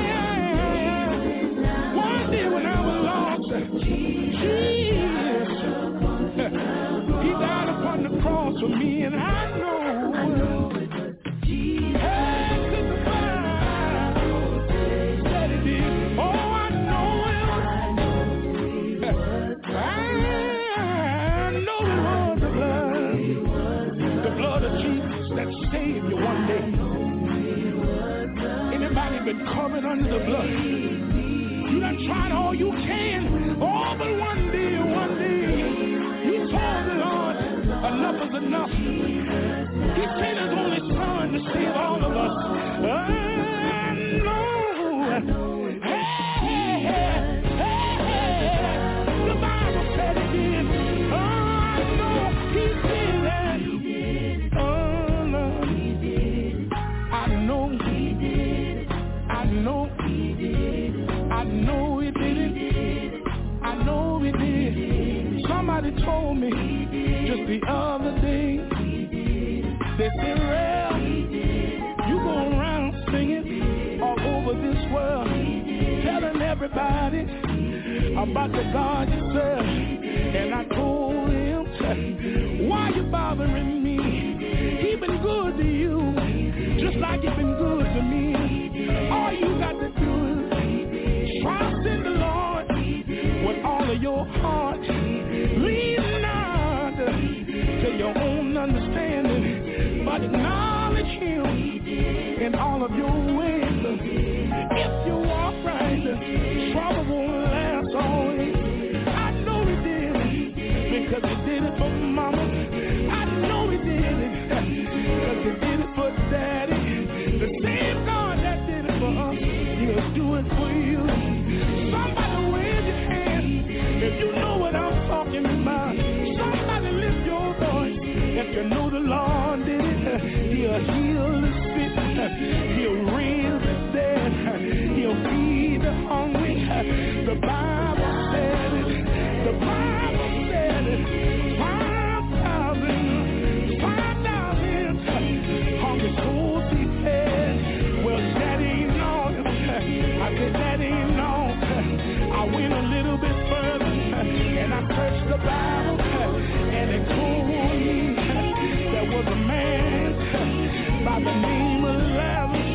one day when I was lost, Jesus, He died upon the cross for me, and I know. Hey, 'cause the Bible said it did. Oh, I know it was. I know it was the blood of Jesus that saved you one day. Anybody been covered under the blood? You done tried all you can. Oh, but one day, you told the Lord, enough is enough. He sent His only Son to save all of us. I know. Hey, the Bible said it did. Oh, I know He did that. Oh, Lord. I know He did. I know He did. I know He did it. I know He did. Somebody told me just the other day. They said, "Well, you go around singing all over this world, telling everybody about the God you serve." And I told him, "Why you bothering me? He been good to you, just like He been good to me. All you got to do is trust in the Lord with all of your heart. Lean not to your own understanding, but acknowledge Him in all of your ways. If you walk right, trouble won't last always." I know He did it because He did it for Mama. I know He did it because He did it for Daddy. The same God that did it for us, He'll do it for you. Somebody wave your hand if you know what I'm talking about. Somebody lift your voice if you know the Lord did it. He'll heal the sick. He'll raise the dead. He'll feed the hungry. The Bible said it. The Bible said it. 5,000 hungry souls He fed. Well, that ain't all. I said that ain't all. I went a little bit further and I searched the Bible, and it told me there was a man by the name of Lazarus.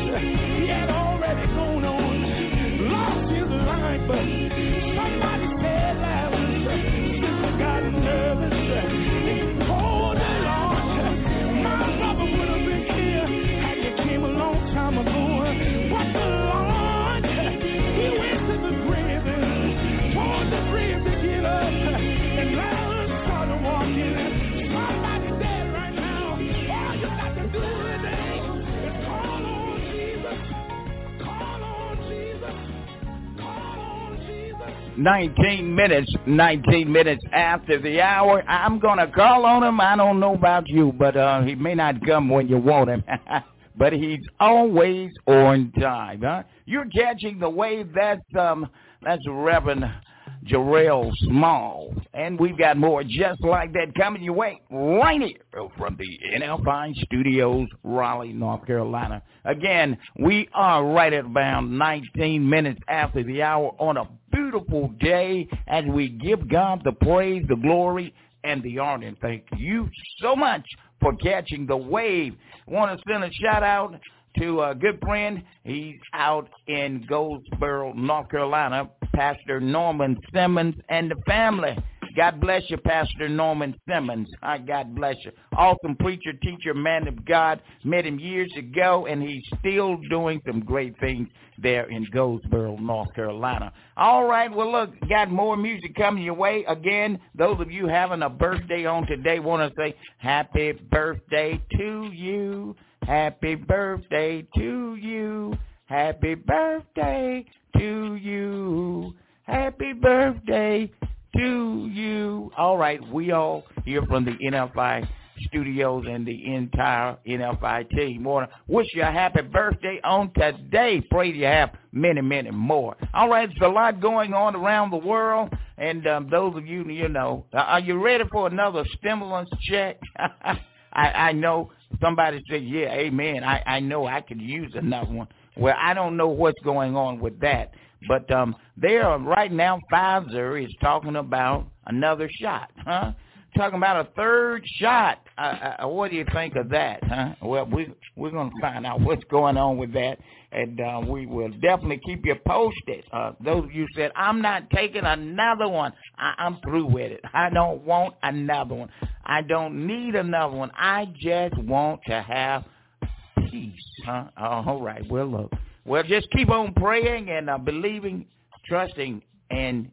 19 minutes after the hour. I'm going to call on him. I don't know about you, but he may not come when you want him. But he's always on time, huh? You're catching the wave. That's Reverend Jarrell Small. And we've got more just like that coming your way right here from the NFI Studios, Raleigh, North Carolina. Again, we are right at about 19 minutes after the hour on a beautiful day as we give God the praise, the glory, and the honor. And thank you so much for catching the wave. I want to send a shout-out to a good friend. He's out in Goldsboro, North Carolina, Pastor Norman Simmons and the family. God bless you, Pastor Norman Simmons. God bless you. Awesome preacher, teacher, man of God. Met him years ago, and he's still doing some great things there in Goldsboro, North Carolina. All right, well, look, got more music coming your way. Again, those of you having a birthday on today want to say happy birthday to you. Happy birthday to you. Happy birthday to you. Happy birthday to you. All right, we all here from the NFI Studios and the entire NFI team want to wish you a happy birthday on today. Pray you have many, many more. All right, there's a lot going on around the world, and those of you, you know, are you ready for another stimulus check? I know somebody said, yeah, amen. I know I could use another one. Well, I don't know what's going on with that. But there right now, Pfizer is talking about another shot, huh? Talking about a third shot. What do you think of that, huh? Well, we're going to find out what's going on with that, and we will definitely keep you posted. Those of you said, I'm not taking another one. I'm through with it. I don't want another one. I don't need another one. I just want to have peace, huh? All right, well, look. Well, just keep on praying and believing, trusting in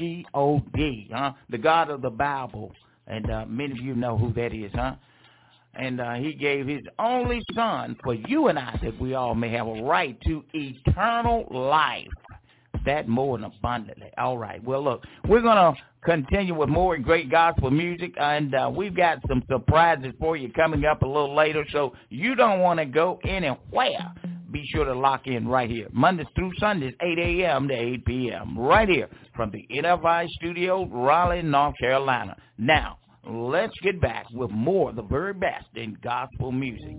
G-O-D, huh? The God of the Bible. And many of you know who that is, huh? And he gave his only son for you and I that we all may have a right to eternal life. That more than abundantly. All right. Well, look, we're going to continue with more great gospel music, and we've got some surprises for you coming up a little later, so you don't want to go anywhere. Be sure to lock in right here, Mondays through Sundays, 8 a.m. to 8 p.m., right here from the NFI Studios, Raleigh, North Carolina. Now, let's get back with more of the very best in gospel music.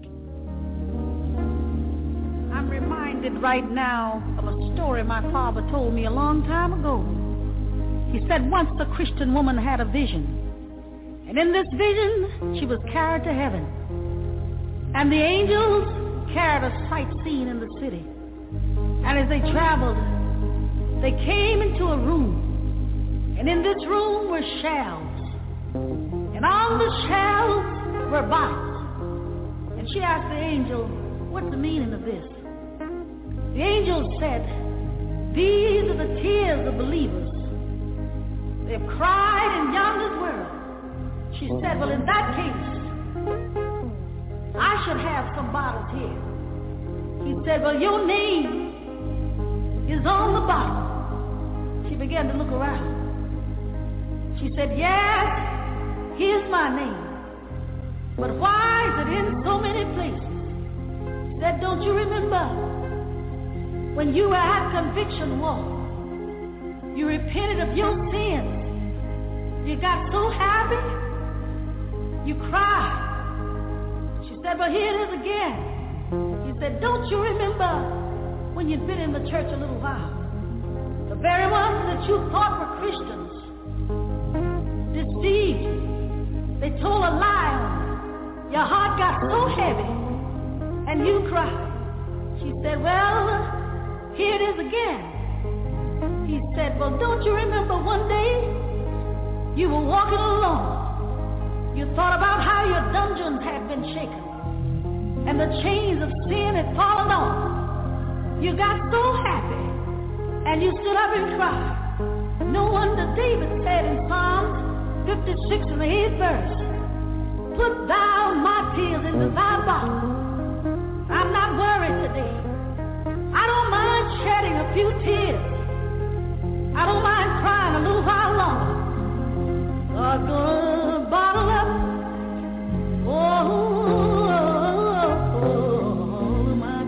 I'm reminded right now of a story my father told me a long time ago. He said once a Christian woman had a vision, and in this vision, she was carried to heaven, and the angels carried a sightseeing in the city. And as they traveled, they came into a room, and in this room were shelves, and on the shelves were bottles. And she asked the angel, what's the meaning of this? The angel said, these are the tears of believers. They've cried in yonder's world. She said, well, in that case, I should have some bottles here. He said, well, your name is on the bottle. She began to look around. She said, yes, here's my name. But why is it in so many places? He said, don't you remember when you were at Conviction Walk? You repented of your sins. You got so happy, you cried. She said, well, here it is again. He said, don't you remember when you'd been in the church a little while? The very ones that you thought were Christians deceived you. They told a lie on you. Your heart got so heavy, and you cried. She said, well, here it is again. He said, well, don't you remember one day you were walking alone. You thought about how your dungeons had been shaken, and the chains of sin had fallen off. You got so happy, and you stood up and cried. No wonder David said in Psalms 56 and the 8th verse, put down my tears into thy bottle. I'm not worried today. I don't mind shedding a few tears. I don't mind crying a little while longer. God's gonna bottle up all my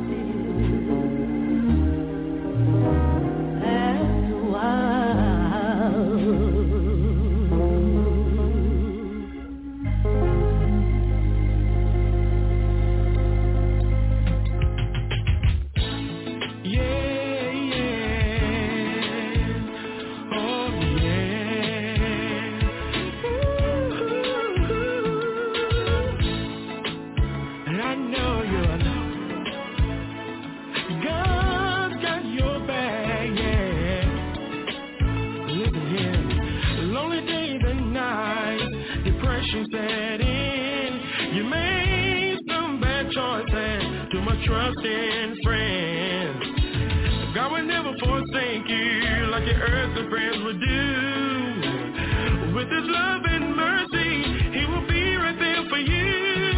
tears. After a while. Trust in friends. God will never forsake you like your earthly friends would do. With His love and mercy, He will be right there for you.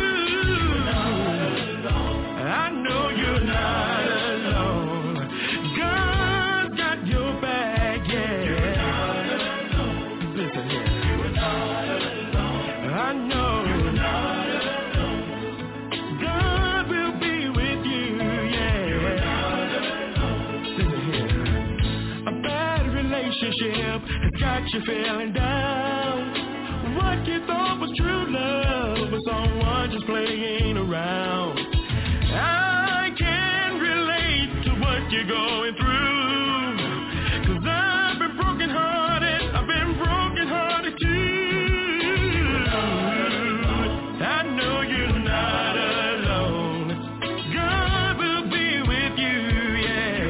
I know you're not alone. God's got your back, yeah. You're not alone. Listen here. You are not alone. I know you're not alone. It's got you feeling down. What you thought was true love was someone just playing around. I can relate to what you're going through, 'cause I've been broken hearted. I've been broken hearted too. I know you're not alone. God will be with you, yeah.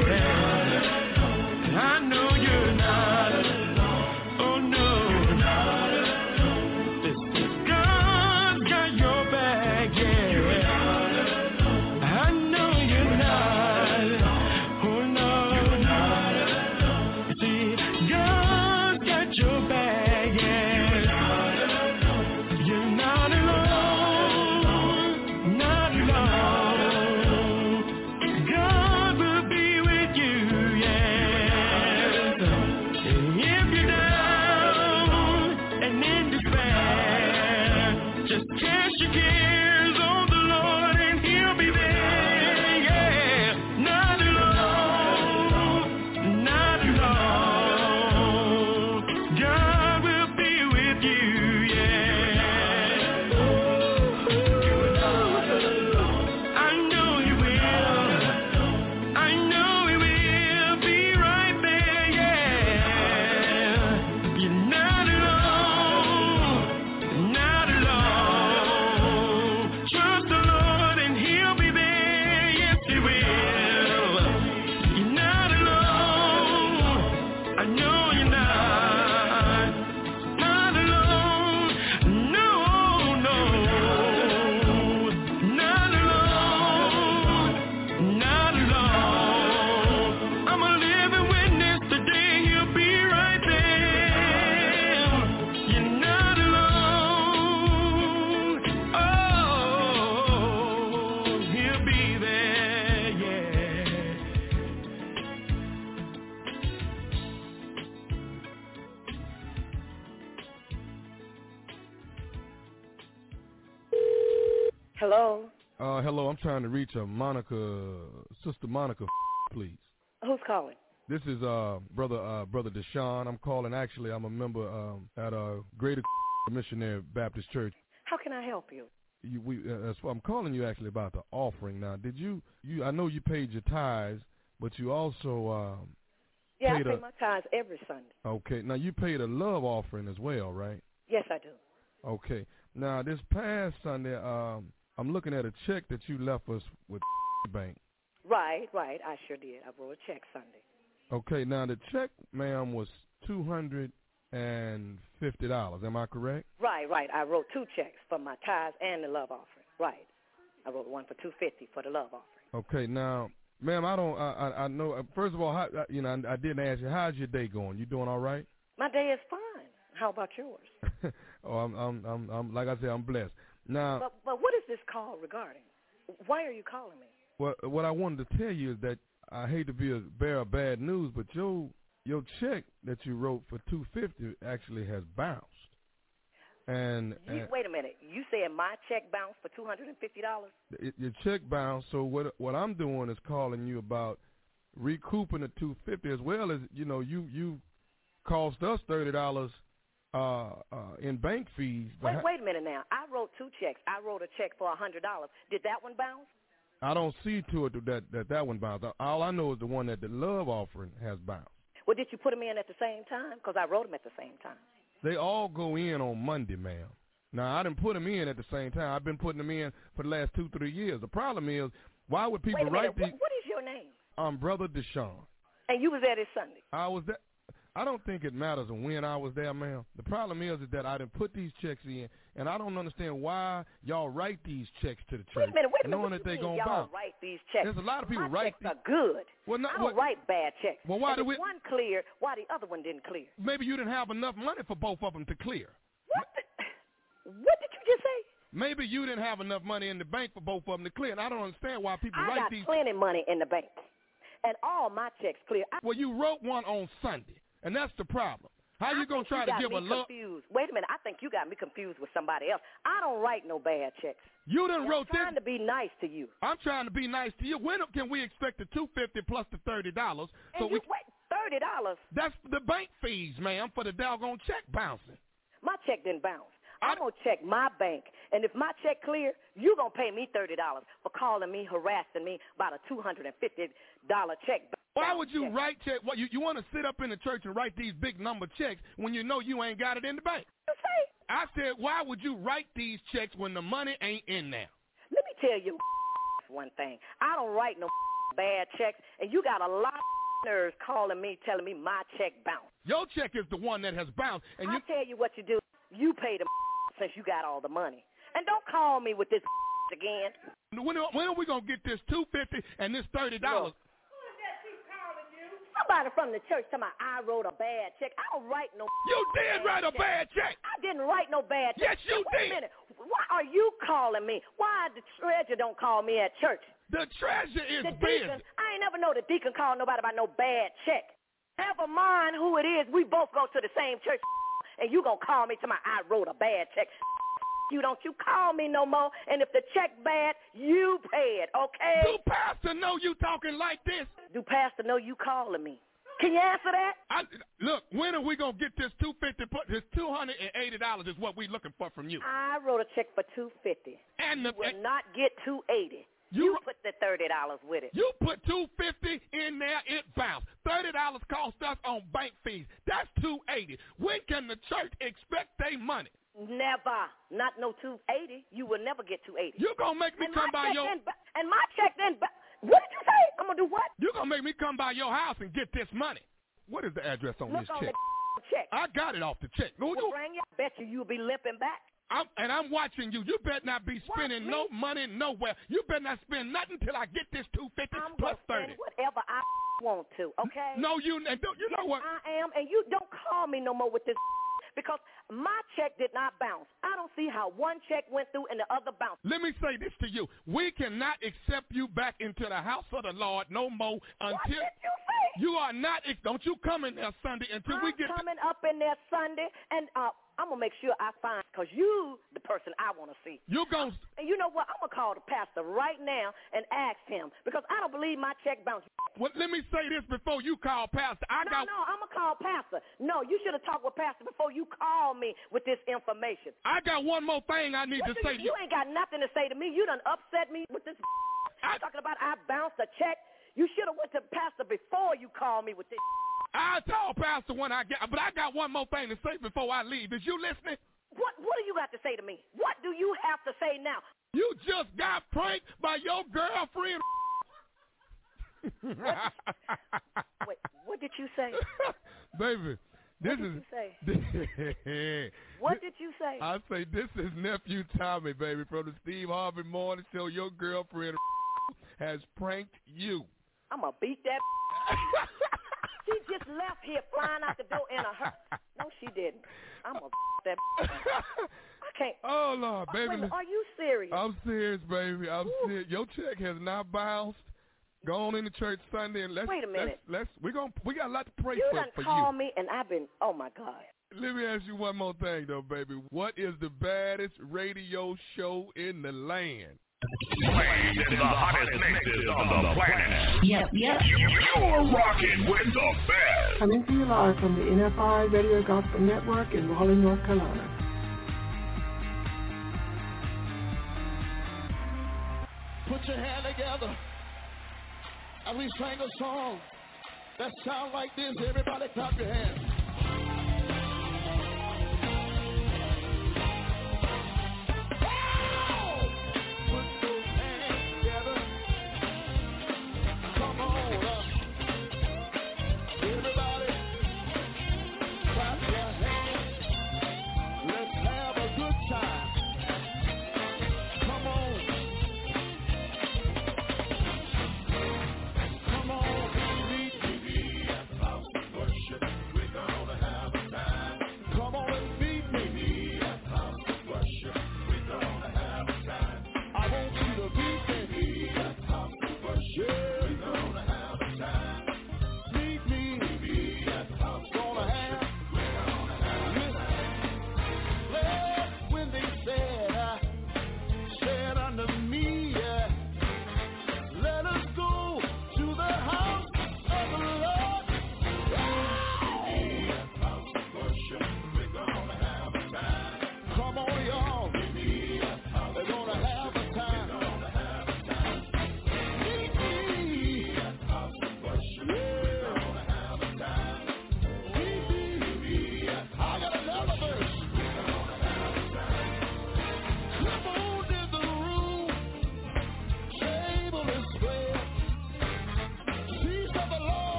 I know you're not alone. Oh no. You're not alone. God's got your back, yeah. You're not alone. I know you're not. Oh no. You're not alone. See, God's got your back, yeah. You're not alone. Not alone. God will be with you, yeah. If you're down and in despair, just cast your cares on the Lord and He'll be there, yeah. Not alone, not alone. God will be with you, yeah. I know He will. I know He will be right there, yeah. You're not alone, not alone. Trust the Lord and He'll be there, yes He will. You're not alone. I know you're not alone. No, no, not alone, not alone. I'm a living witness today. He'll be right there. You're not alone. Oh, He'll be there, yeah. Hello? Hello, I'm trying to reach Sister Monica, please. Who's calling? This is Brother Deshaun. I'm calling. Actually, I'm a member at Greater Missionary Baptist Church. How can I help you? I'm calling you actually about the offering. Now, did you? I know you paid your tithes, but you also Yeah, paid I pay my tithes every Sunday. Okay. Now you paid a love offering as well, right? Yes, I do. Okay. Now this past Sunday, I'm looking at a check that you left us with bank. Right. I sure did. I wrote a check Sunday. Okay. Now the check, ma'am, was $250. Am I correct? Right. I wrote two checks for my tithes and the love offering. Right. I wrote one for $250 for the love offering. Okay. Now, ma'am, I know. First of all, I didn't ask you. How's your day going? You doing all right? My day is fine. How about yours? Oh, I'm like I said, I'm blessed. Now, but what is this call regarding? Why are you calling me? What I wanted to tell you is that I hate to be a bearer of bad news, but your your check that you wrote for $250 actually has bounced. And wait a minute. You said my check bounced for $250? Your check bounced. So what I'm doing is calling you about recouping the $250 as well as you cost us $30 in bank fees. Wait a minute now. I wrote 2 checks. I wrote a check for $100. Did that one bounce? I don't see to it that one bounced. All I know is the one that the love offering has bounced. Well, did you put them in at the same time? Because I wrote them at the same time. They all go in on Monday, ma'am. Now, I didn't put them in at the same time. I've been putting them in for the last 2-3 years. The problem is, why would people write these? What is your name? I'm Brother Deshaun. And you was there this Sunday? I was there. I don't think it matters when I was there, ma'am. The problem is that I didn't put these checks in, and I don't understand why y'all write these checks to the church. Wait a minute. Knowing that they gonna y'all write these checks? There's a lot of people My write checks are good. Well, I don't write bad checks. Well, why do we? One cleared, why the other one didn't clear? Maybe you didn't have enough money for both of them to clear. What did you just say? Maybe you didn't have enough money in the bank for both of them to clear, and I don't understand why people write these. I got plenty money in the bank, and all my checks clear. Well, you wrote one on Sunday, and that's the problem. How you going to try to give a look? Wait a minute. I think you got me confused with somebody else. I don't write no bad checks. You done wrote this. I'm trying to be nice to you. I'm trying to be nice to you. When can we expect the $250 plus the $30? Wait, $30? That's the bank fees, ma'am, for the doggone check bouncing. My check didn't bounce. I'm going to check my bank, and if my check clear, you're going to pay me $30 for calling me, harassing me about a $250 check. Why would you write check? What, you want to sit up in the church and write these big number checks when you know you ain't got it in the bank? You say? I said, why would you write these checks when the money ain't in there? Let me tell you one thing. I don't write no bad checks, and you got a lot of nerves calling me, telling me my check bounced. Your check is the one that has bounced. And I'll tell you what you do. You pay the since you got all the money. And don't call me with this again. When are we going to get this $250 and this $30? Look. Somebody from the church told me I wrote a bad check. I don't write no. You did write a bad check. I didn't write no bad check. Yes, you did. Wait a minute. Why are you calling me? Why the treasurer don't call me at church? The treasurer is busy. I ain't never know the deacon call nobody about no bad check. Never mind who it is. We both go to the same church, and you gonna call me to my I wrote a bad check. You don't you call me no more, and if the check bad, you pay it, okay? Do pastor know you talking like this? Do pastor know you calling me? Can you answer that? Look, when are we going to get this $250? This $280 is what we looking for from you. I wrote a check for $250. And will not get $280. You put the $30 with it. You put $250 in there, it bounced. $30 cost us on bank fees. That's $280. When can the church expect their money? Never. Not no $280. You will never get $280. You going to make me come by your... And my check then... What did you say? I'm going to do what? You going to make me come by your house and get this money. What is the address on this check? The check. I got it off the check. Well, bring you. I bet you'll be limping back. I'm watching you. You better not be spending no money nowhere. You better not spend nothing till I get this $250 plus $30. Whatever I want to, okay? No, you know what? I am, and you don't call me no more with this because my check did not bounce. I don't see how one check went through and the other bounced. Let me say this to you. We cannot accept you back into the house of the Lord no more until... What did you say? You are not... Don't you come in there Sunday until we get... I'm coming up in there Sunday, and I'm going to make sure I find... Because you the person I want to see. You going... And you know what? I'm going to call the pastor right now and ask him because I don't believe my check bounced. Well, let me say this before you call pastor. No, I'm going to call pastor. No, you should have talked with pastor before you call me with this information. I got one more thing I need to say to you. You ain't got nothing to say to me. You done upset me with this. I'm talking about I bounced a check. You should have went to pastor before you called me with this. I'll tell pastor when I get, but I got one more thing to say before I leave. Is you listening? What do you got to say to me? What do you have to say now? You just got pranked by your girlfriend. Wait, what did you say? Baby, what did you say? What did you say? I say this is Nephew Tommy, baby, from the Steve Harvey Morning Show. Your girlfriend has pranked you. I'm going to beat that. She just left here flying out the door in a hurt. No, she didn't. I'm going to that. I can't. Oh, Lord, baby. Are you serious? I'm serious, baby. I'm serious. Your check has not bounced. Go on into church Sunday and let's. Wait a minute. We got a lot to pray you for You done called me and I've been. Oh my God. Let me ask you one more thing though, baby. What is the baddest radio show in the land? Playing in the hottest mixes on the planet. Yep. You're rocking with the best. Coming to you live from the NFI Radio Gospel Network in Raleigh, North Carolina. Put your hand together and we sang a song that sounds like this. Everybody clap your hands.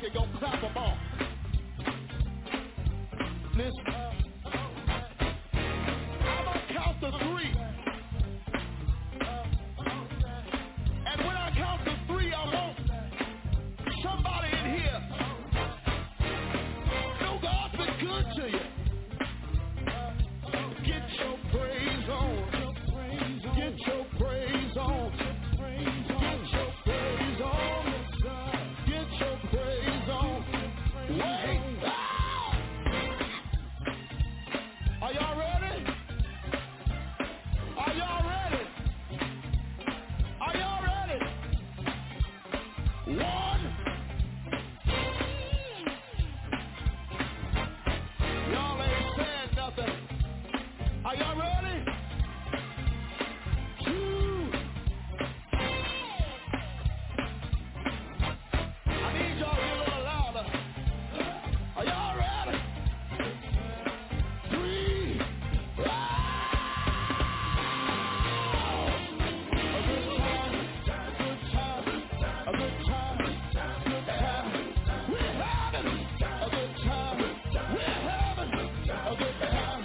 Somebody go clap them off. Listen. I'm going to count to 3. And when I count to 3, I want somebody in here. Know God's been good to you. Get your praise on. Get your praise on. Get your praise on. Get your praise on. Wait. Are y'all ready? Are y'all ready? Are y'all ready? 1. Y'all ain't saying nothing. Are y'all ready? 2. I need y'all to be a little louder. Are y'all ready? 3. A good time. We're having a good time. We're having a good time.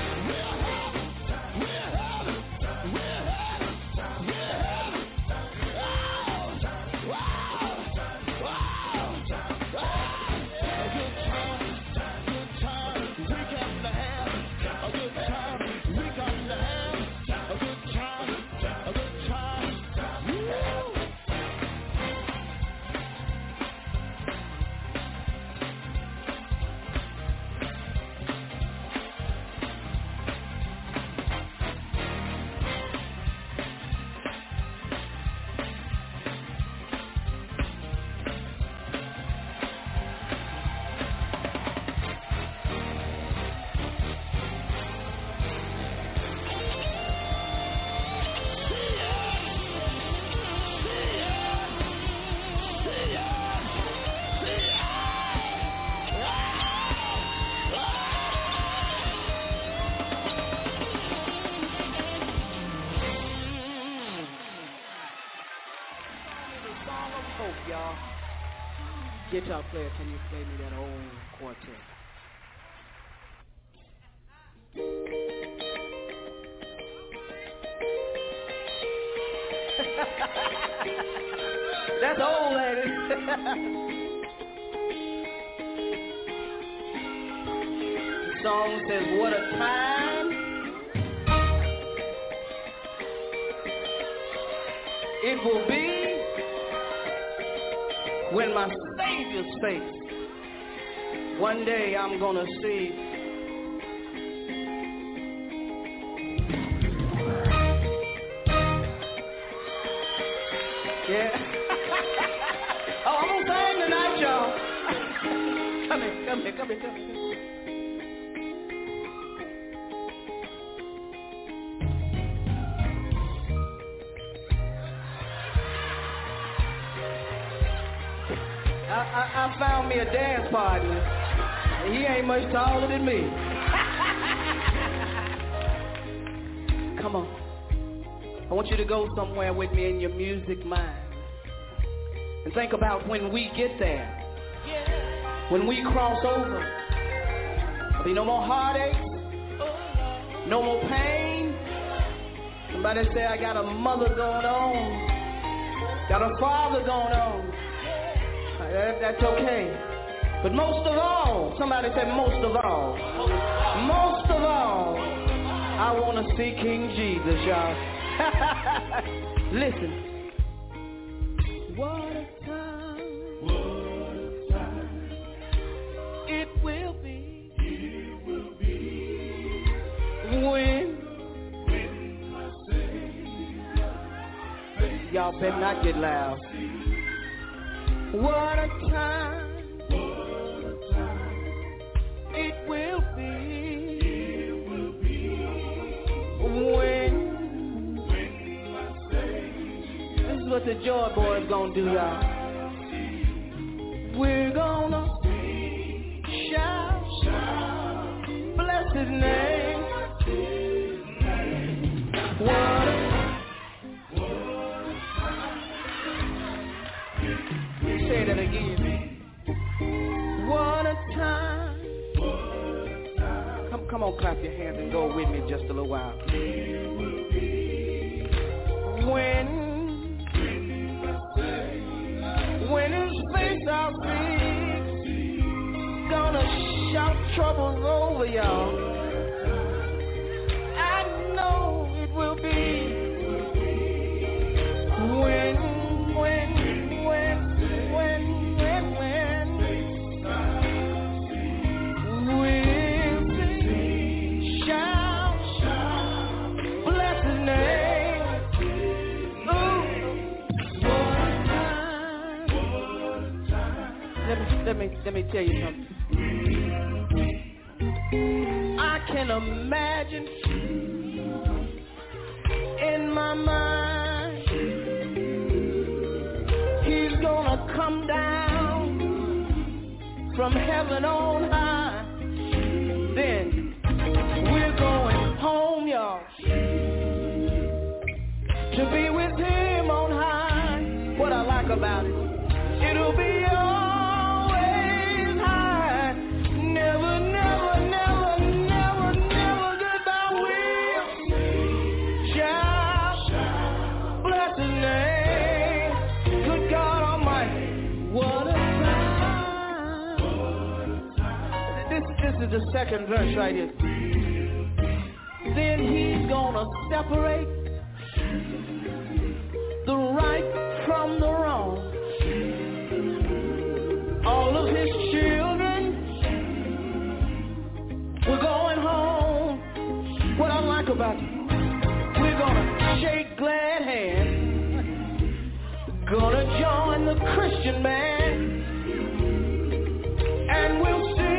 Guitar player, can you play me that old quartet? That's old, lady. The song says, what a time it will be when my Savior's face one day I'm gonna see. Yeah. Oh, I'm gonna sing tonight, y'all. Come here. I found me a dance partner. He ain't much taller than me. Come on. I want you to go somewhere with me in your music mind. And think about when we get there. When we cross over. There'll be no more heartache. No more pain. Somebody say, I got a mother going on. Got a father going on. That's okay. But most of all, somebody said most of all. Most of all, I want to see King Jesus, y'all. Listen. What a time it will be when my Savior, y'all better not get loud. What a time it will be when my Savior. This is what the Joy Boys gonna do, y'all. We're gonna shout, bless His name. What a say that again. Come on, clap your hands and go with me just a little while. When his face I'll see, gonna shout troubles over y'all. I know it will be when Let me tell you something. I can imagine in my mind he's gonna come down from heaven on high. Then we're going home, y'all, to be with him on high. What I like about it, it'll be the second verse right here. Then he's gonna separate the right from the wrong. All of his children, we're going home. What I like about it, we're gonna shake glad hands, gonna join the Christian man, and we'll see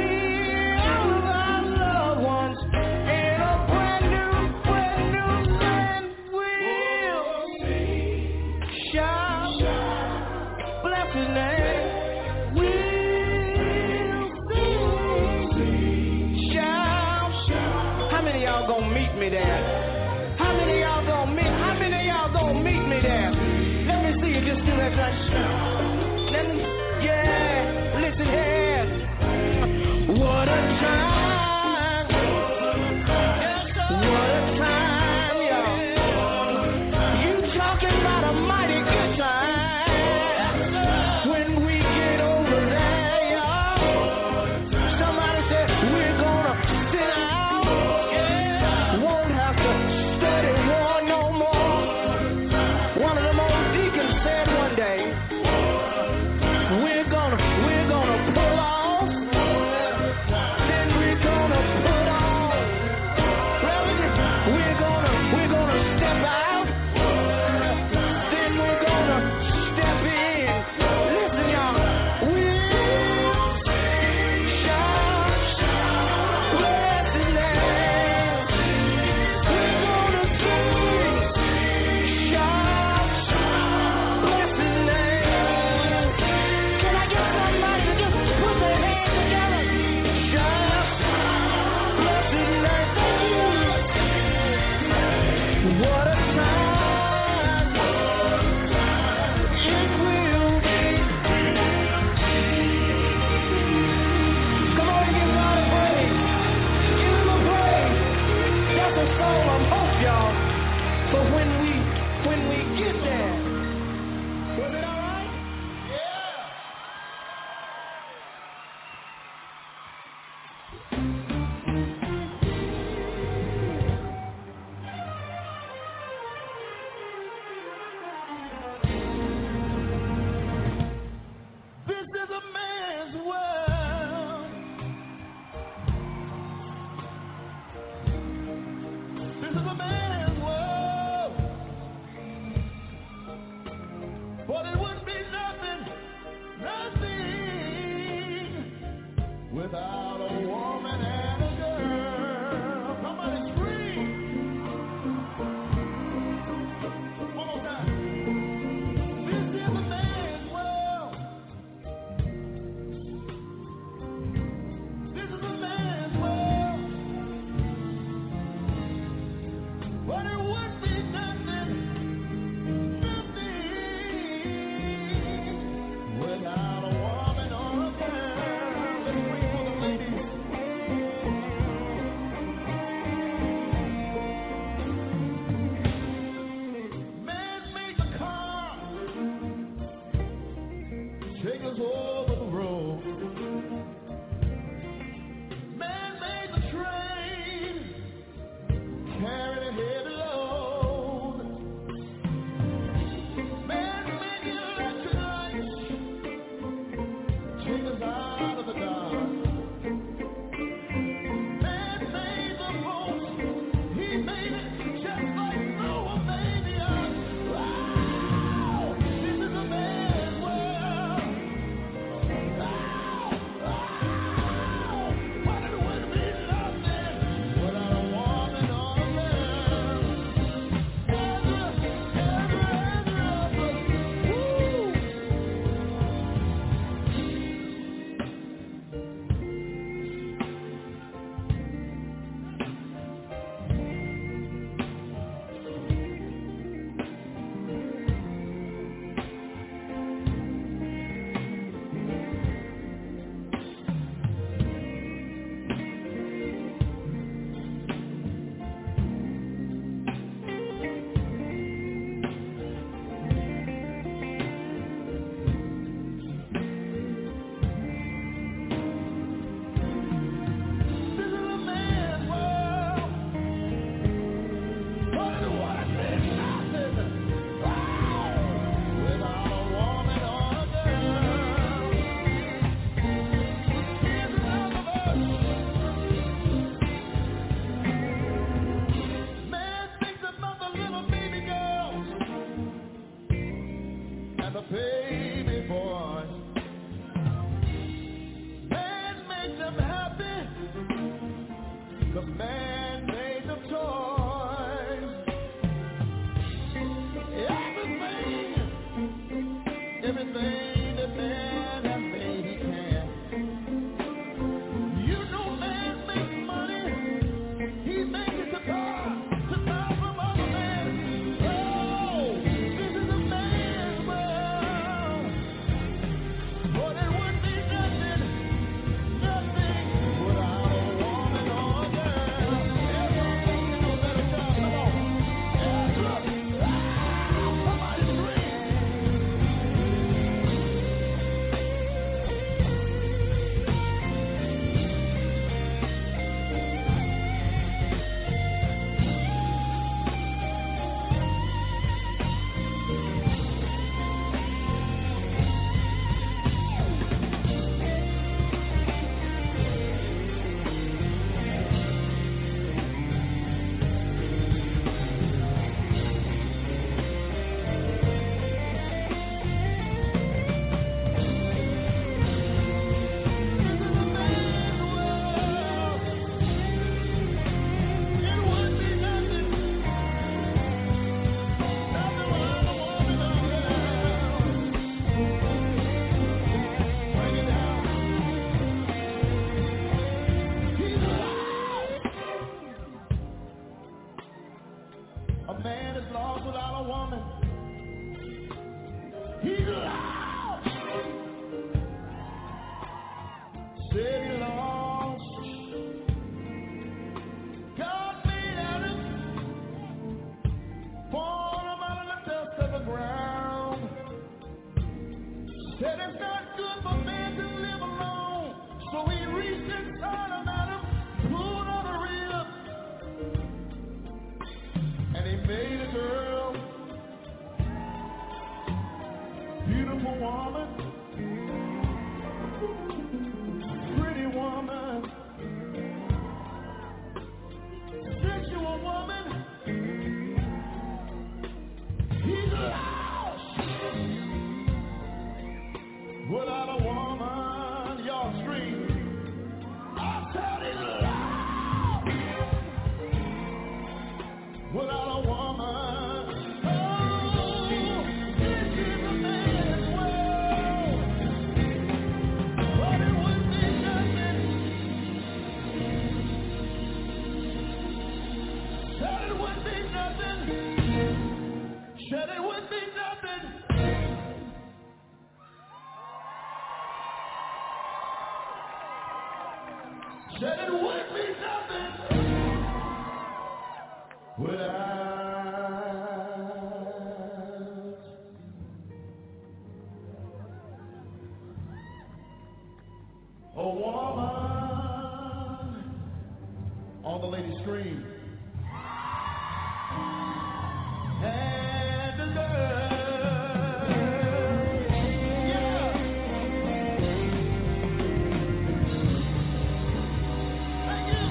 'cause man made the toys. Everything that man has made, he can. You know man makes money. He makes it to buy from other men. Oh, this is a man's world. But it would be nothing without a woman or a girl. Everybody knows that it's time. Come on. Ezra. Somebody scream. A man is lost without a woman. He's lost. Said he lost. God made Adam, formed him out of the dust of the ground. Said it's not good for man to live alone. So he reached inside of Adam, pulled out a rib, and he made a girl, beautiful woman, pretty woman, sensual woman. He's lost without a woman. Y'all scream. I said he's lost without a woman. Oh, this is a man's world. But it would be nothing. Said it would be nothing. Said it would be nothing. Said it would be nothing without a woman. All the ladies scream. And the girl. Yeah. Thank you.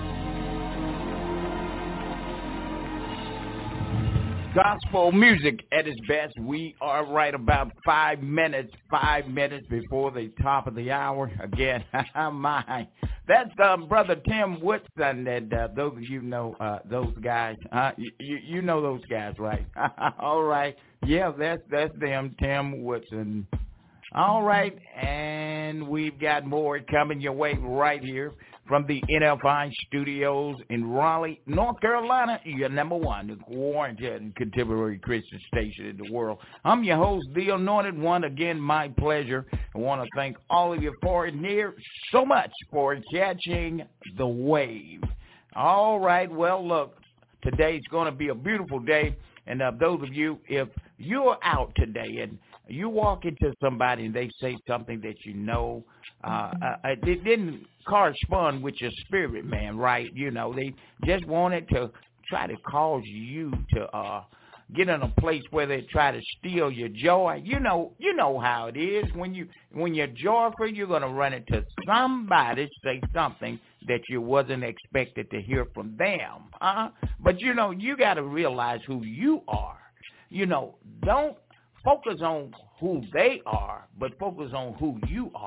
Gospel music at its best. We are right about 5 minutes before the top of the hour. Again, that's Brother Tim Woodson. That those of you know those guys. You know those guys, right? All right. Yeah, that's them, Tim Woodson. All right, and we've got more coming your way right here from the NFI studios in Raleigh, North Carolina, your number one quarantine contemporary Christian station in the world. I'm your host, The Anointed One. Again, my pleasure. I want to thank all of you for it here so much for catching the wave. All right, well, look, today's going to be a beautiful day. And those of you, if you're out today and you walk into somebody and they say something that you know, it didn't correspond with your spirit, man, right? You know, they just wanted to try to cause you to get in a place where they try to steal your joy. You know how it is. When you're joyful, you're going to run into somebody say something that you wasn't expected to hear from them. But, you know, you got to realize who you are. You know, don't focus on who they are, but focus on who you are.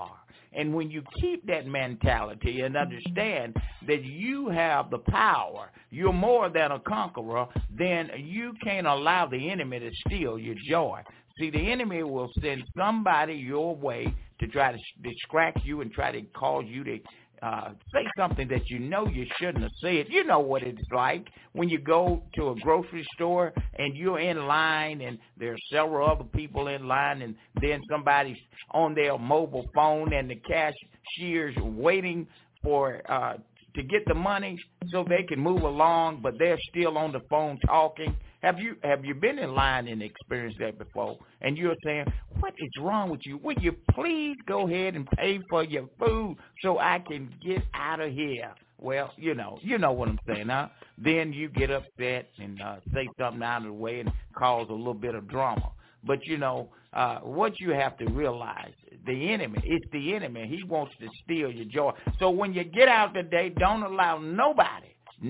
And when you keep that mentality and understand that you have the power, you're more than a conqueror, then you can't allow the enemy to steal your joy. See, the enemy will send somebody your way to try to distract you and try to cause you to say something that you know you shouldn't have said. You know what it's like when you go to a grocery store and you're in line and there are several other people in line, and then somebody's on their mobile phone and the cashier's waiting for to get the money so they can move along, but they're still on the phone talking. Have you been in line and experienced that before? And you're saying, what is wrong with you? Would you please go ahead and pay for your food so I can get out of here? Well, you know what I'm saying, huh? Then you get upset and say something out of the way and cause a little bit of drama. But, what you have to realize, the enemy, it's the enemy. He wants to steal your joy. So when you get out today, don't allow nobody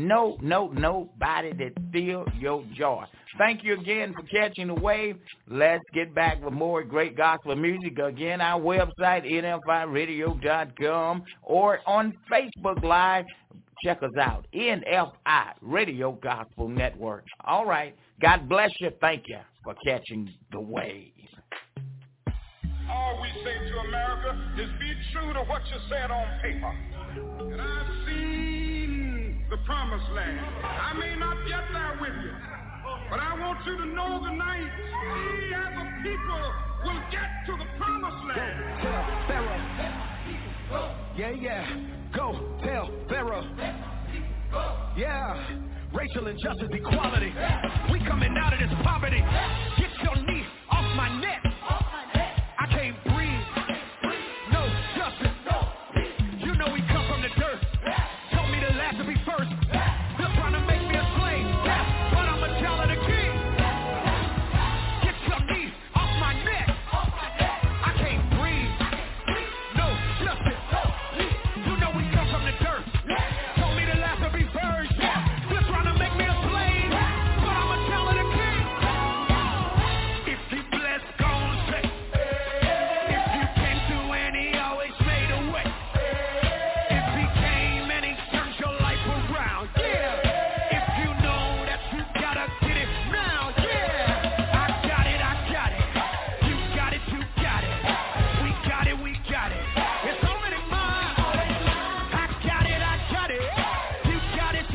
that steal your joy. Thank you again for catching the wave. Let's get back with more great gospel music. Again, our website, NFIRadio.com, or on Facebook Live. Check us out, NFI Radio Gospel Network. All right. God bless you. Thank you for catching the wave. All we say to America is be true to what you said on paper. And I've seen the promised land. I may not get there with you, but I want you to know tonight, we as a people will get to the promised land. Go tell Pharaoh. Yeah. Go tell Pharaoh. Yeah. Racial injustice, equality. We coming out of this poverty. Get your knee off my neck. I can't breathe. No justice. You know we come from the dirt. Told me the last to be first. They're trying to make me a slave. But I'm a child of the king. Get your knee off my neck. I can't breathe. No justice. You know we come from the dirt. Told me the last to be first. They're trying to make me a slave. But I'm a child of the king. If he bless, gon' say. If you can't do and he always made a way. If he came and he turned your life around, yeah. If you know that you gotta get it now, yeah. I got it. You got it, We got it. It's already mine. I got it. You got it.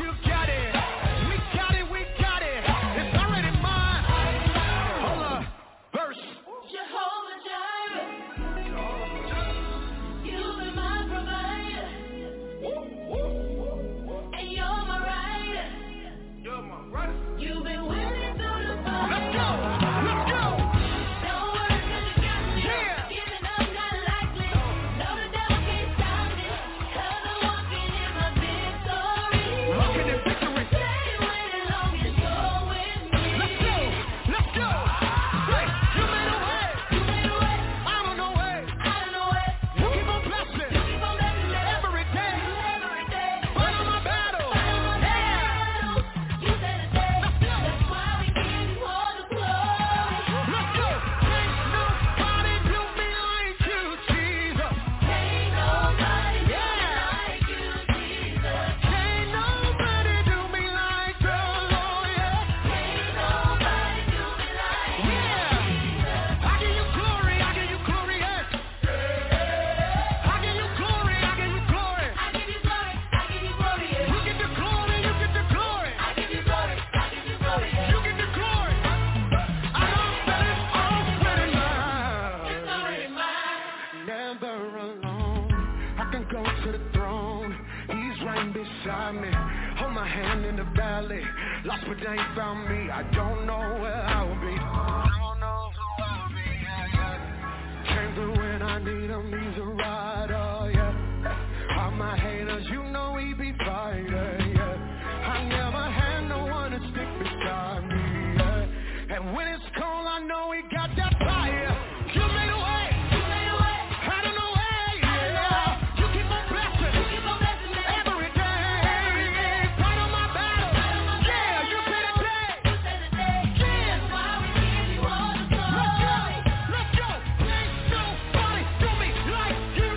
We got it. It's already mine. Hold up. Verse. Jehovah Jireh, you've been my provider, and you're my rider. You've been with me through the fire. Let's go. Don't worry, 'cause you got me. Giving up, not likely. No, the devil can't stop me, 'cause I'm walking in my victory. Walking in victory. Stay with it long as you're with me. Let's go. Hey, you made a way. I don't know way. You keep on blessing. Every day. Fight on my battle. You said it, that's why we give you all the glory. Let's go. Can't nobody do me like you, Jesus. Ain't nobody do me like you, Jesus. Can't nobody do me like the Lord, yeah. Ain't nobody do me like you, Jesus. I give you glory, yeah. I give you glory. I give you glory, yeah. You get the glory. I give you glory, yeah. I give you glory. I give you glory, yeah. You get the glory. I know that it's already mine. It's already mine. Never alone. I can go to the throne. He's right beside me. Hold my hand in the valley. Lost but they ain't found me. I don't know where I will be. Came through when I need him. He's a rider, yeah. All my haters, you know he be fighting, yeah. I never had no one to stick beside me, yeah. And when it's cold, I know he got that fire. You made a way. I don't know way, yeah. You keep on blessing. Every day. Fight on my battle. Yeah, you said it, yeah. That's why we give you all the glory. Let's go. Ain't nobody do me like you,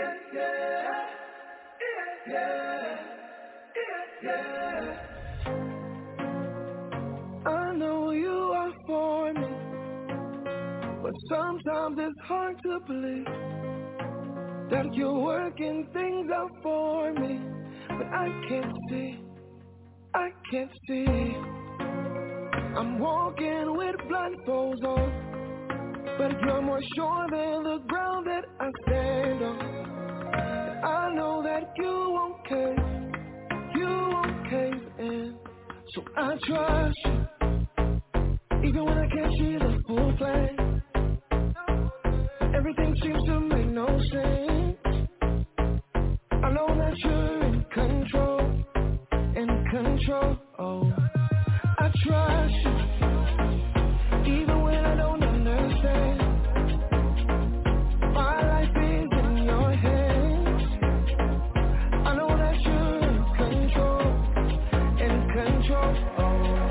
I know you are for me, but sometimes it's hard to believe that you're working things out for me, but I can't see. I'm walking with blindfolds on, but you're more sure than the ground that I stand on. And I know that you won't cave in, so I trust you, even when I can't see the full plan. Everything seems to make no sense. I know that you're in control. Oh, I trust you, even when I don't understand. My life is in your hands. I know that you're in control. Oh.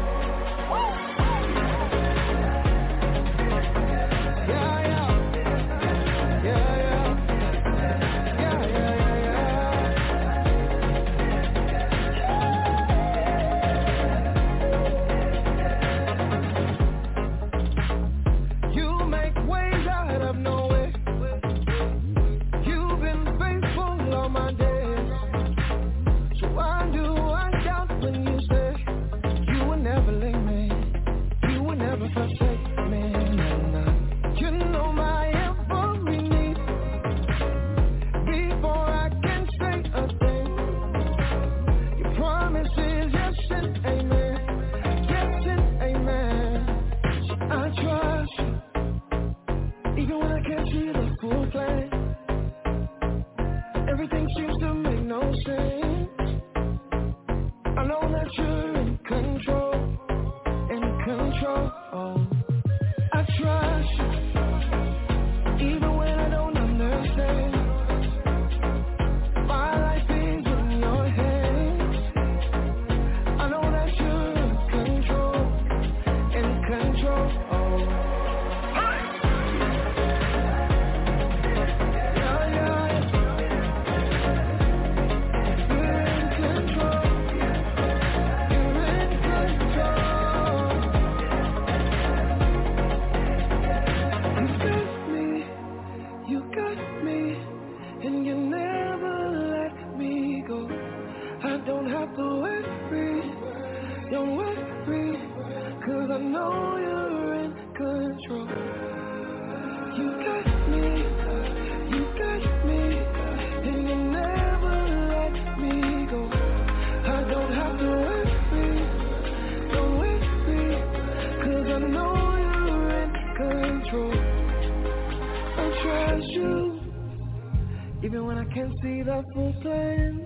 Even when I can't see the full plan,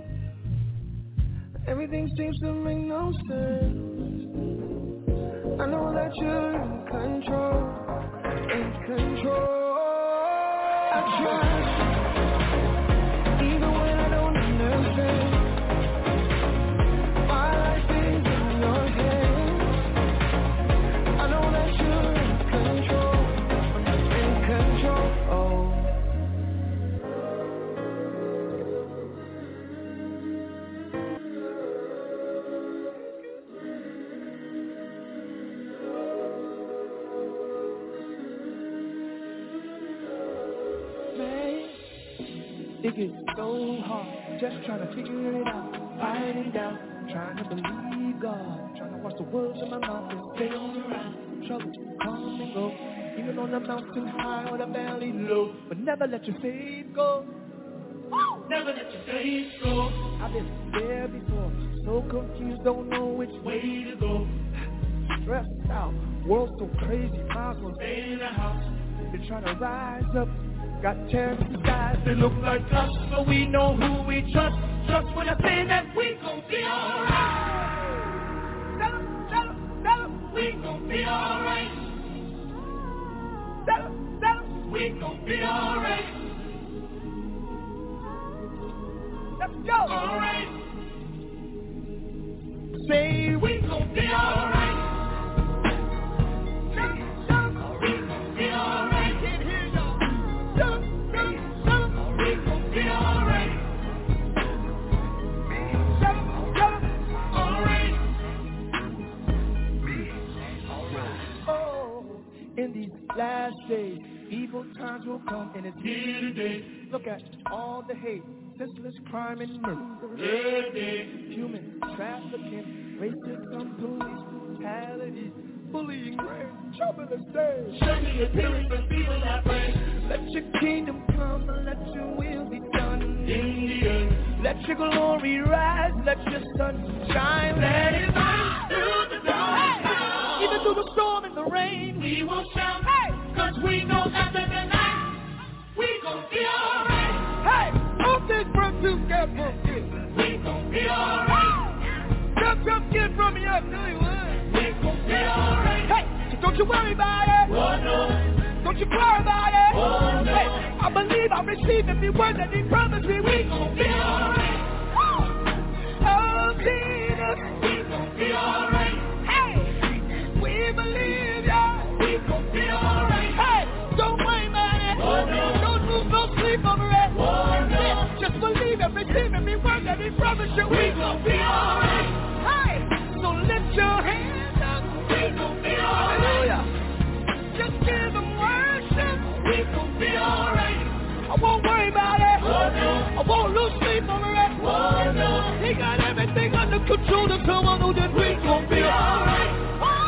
everything seems to make no sense. I know that you're in control. I trust you, even when I don't understand. My life is in your hands. I know that you're in control. It gets so hard, just trying to figure it out, fighting down, trying to believe God, trying to watch the words in my mouth and stay on the round. Trouble come and go, even on the mountain high or the valley low, but never let your faith go. Never let your faith go. I've been there before, so confused, don't know which way to go. Stressed out, world so crazy, might as well stay in the house. Been trying to rise up. Got terrorists in skies that look like us, but we know who we trust. Trust when I say that we gon' be alright. Tell 'em, we gon' be alright. Tell 'em, we gon' be alright. Let's go. Alright. Say we gon' be alright. Tell 'em, we gon' be alright. We gon' be alright. will come and it's here today. Look at all the hate, senseless crime and murder, human trafficking, racism, police brutality, bullying, rape, trouble and stain. Show me your appearance for people I pray. Let your kingdom come and let your will be done in the earth. Let your glory rise, let your sun shine, let it burn through the dark. Hey! Even through the storm and the rain, we will shout, hey! Cause we know after the night, we gon' be alright. Hey! All things from together, we gon' be alright. Jump, get from me, I tell you what, we gon' be alright. Hey! So don't you worry about it, oh no. Don't you cry about it, oh no. Hey! I believe I receive every word that he promised me, we gon' be alright. Oh, Jesus, we gon' be alright. Hey! We believe ya, we gon' be alright. Hey! Don't worry about it, oh no. Don't lose no sleep over it, oh no. Just believe it, receive every word that he promised you, we gon' be alright. Hey! So lift your hands up, we gon' be alright. Hallelujah. Just give him worship, we gon' be alright. I won't worry about it, oh no. I won't lose sleep over it, oh no. He got everything under control to tell one who did we gon' be alright.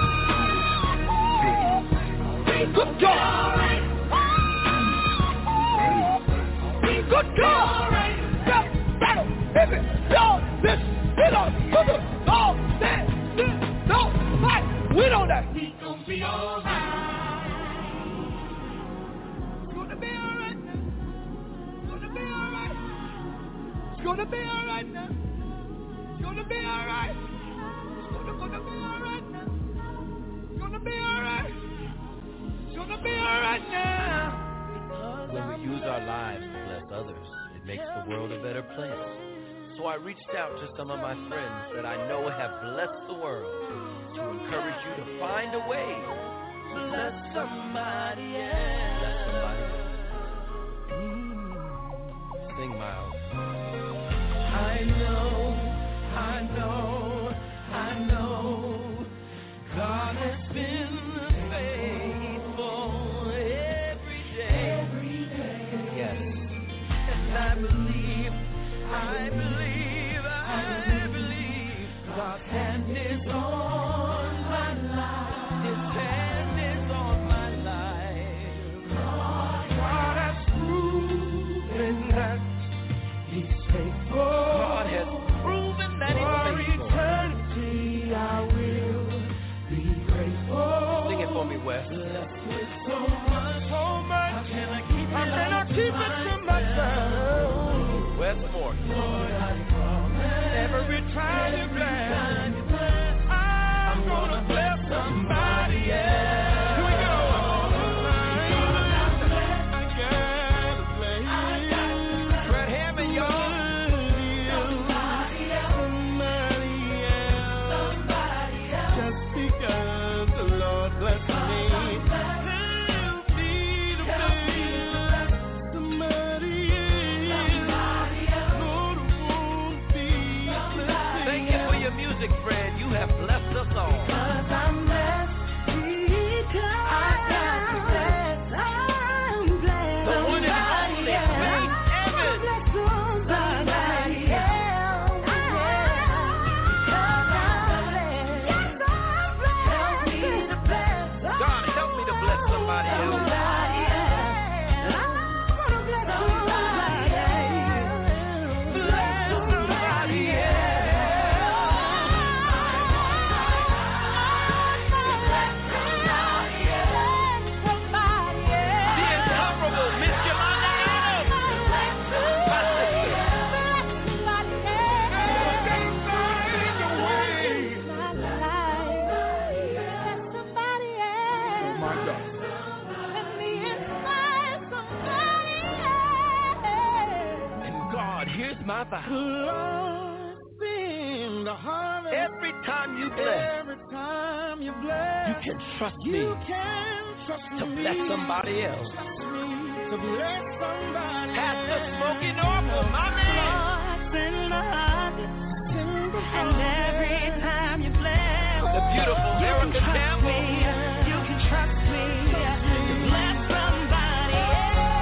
Good God. Good God. Battle, heavy, dog, this, all that, no, fight, we don't die. We gon' be alright. It's gonna be alright now. It's gonna be alright. It's gonna be alright now. It's gonna be alright. It's gonna be alright now. It's gonna be alright. It's gonna be alright now. When we use our lives to bless others, it makes the world a better place. So I reached out to some of my friends that I know have blessed the world to encourage you to find a way to bless somebody else. Bless somebody else. Sing, Miles. I know, God has been faithful every day. Yes. And I believe God's hand is on my life. His hand is on my life. God has proven that He's faithful. God has proven that He's faithful. For eternity I will be grateful. Sing it for me, Wes. So much, I cannot keep it to myself. Wes Morgan. Lord, I promise every time you bless, I'm gonna bless somebody else. Here we go. I gotta bless. Fred Hammond, y'all. Somebody else. Just because the Lord bless me. Music, Fred, you have blessed us all. Because I'm blessed, because I'm blessed, I'm blessed. The one and only Faith Evans. Somebody else. Help me to bless. God, help me to bless somebody else. My vow. Every time you bless, you can trust me to bless somebody else. Pastor Smokey Norfolk, my man. And every time you bless, the beautiful Erica Campbell, you can trust me to bless somebody else.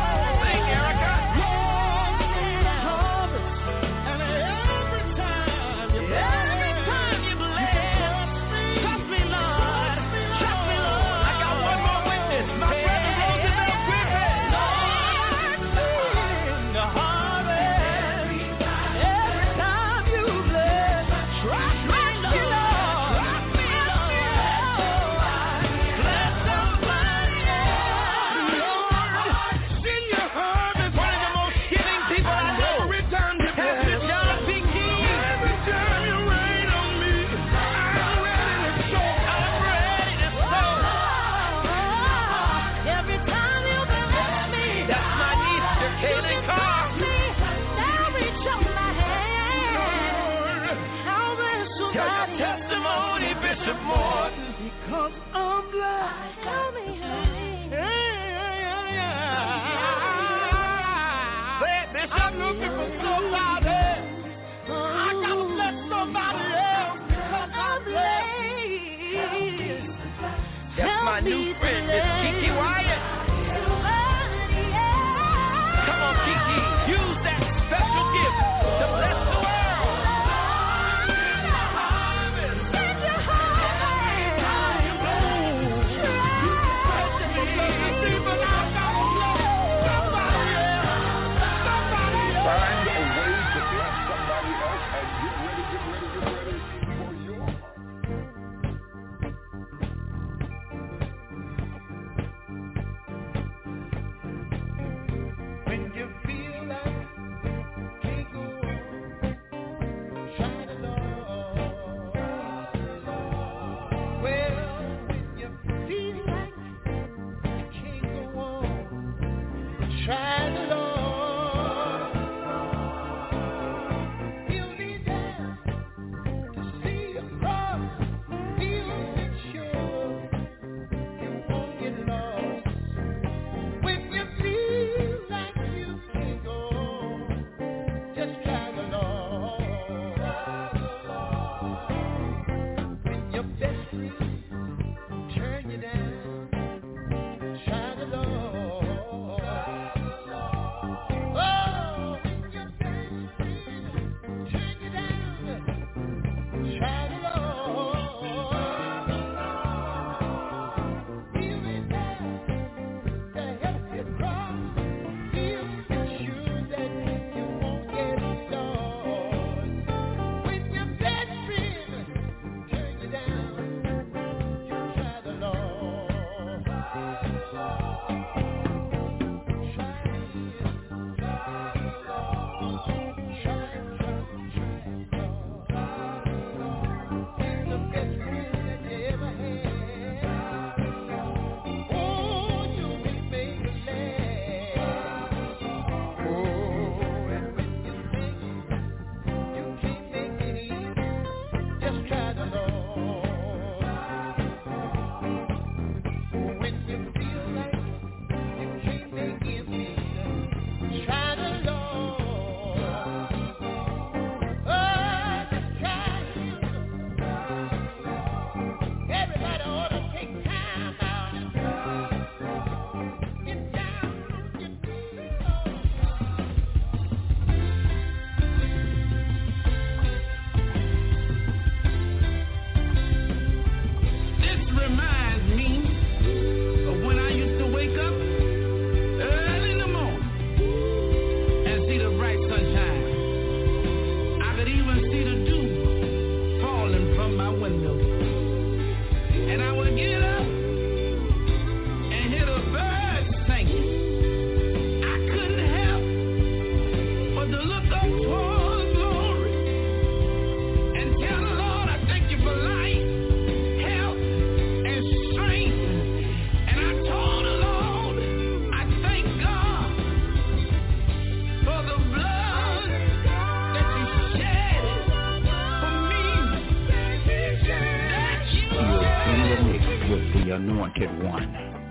Anointed One.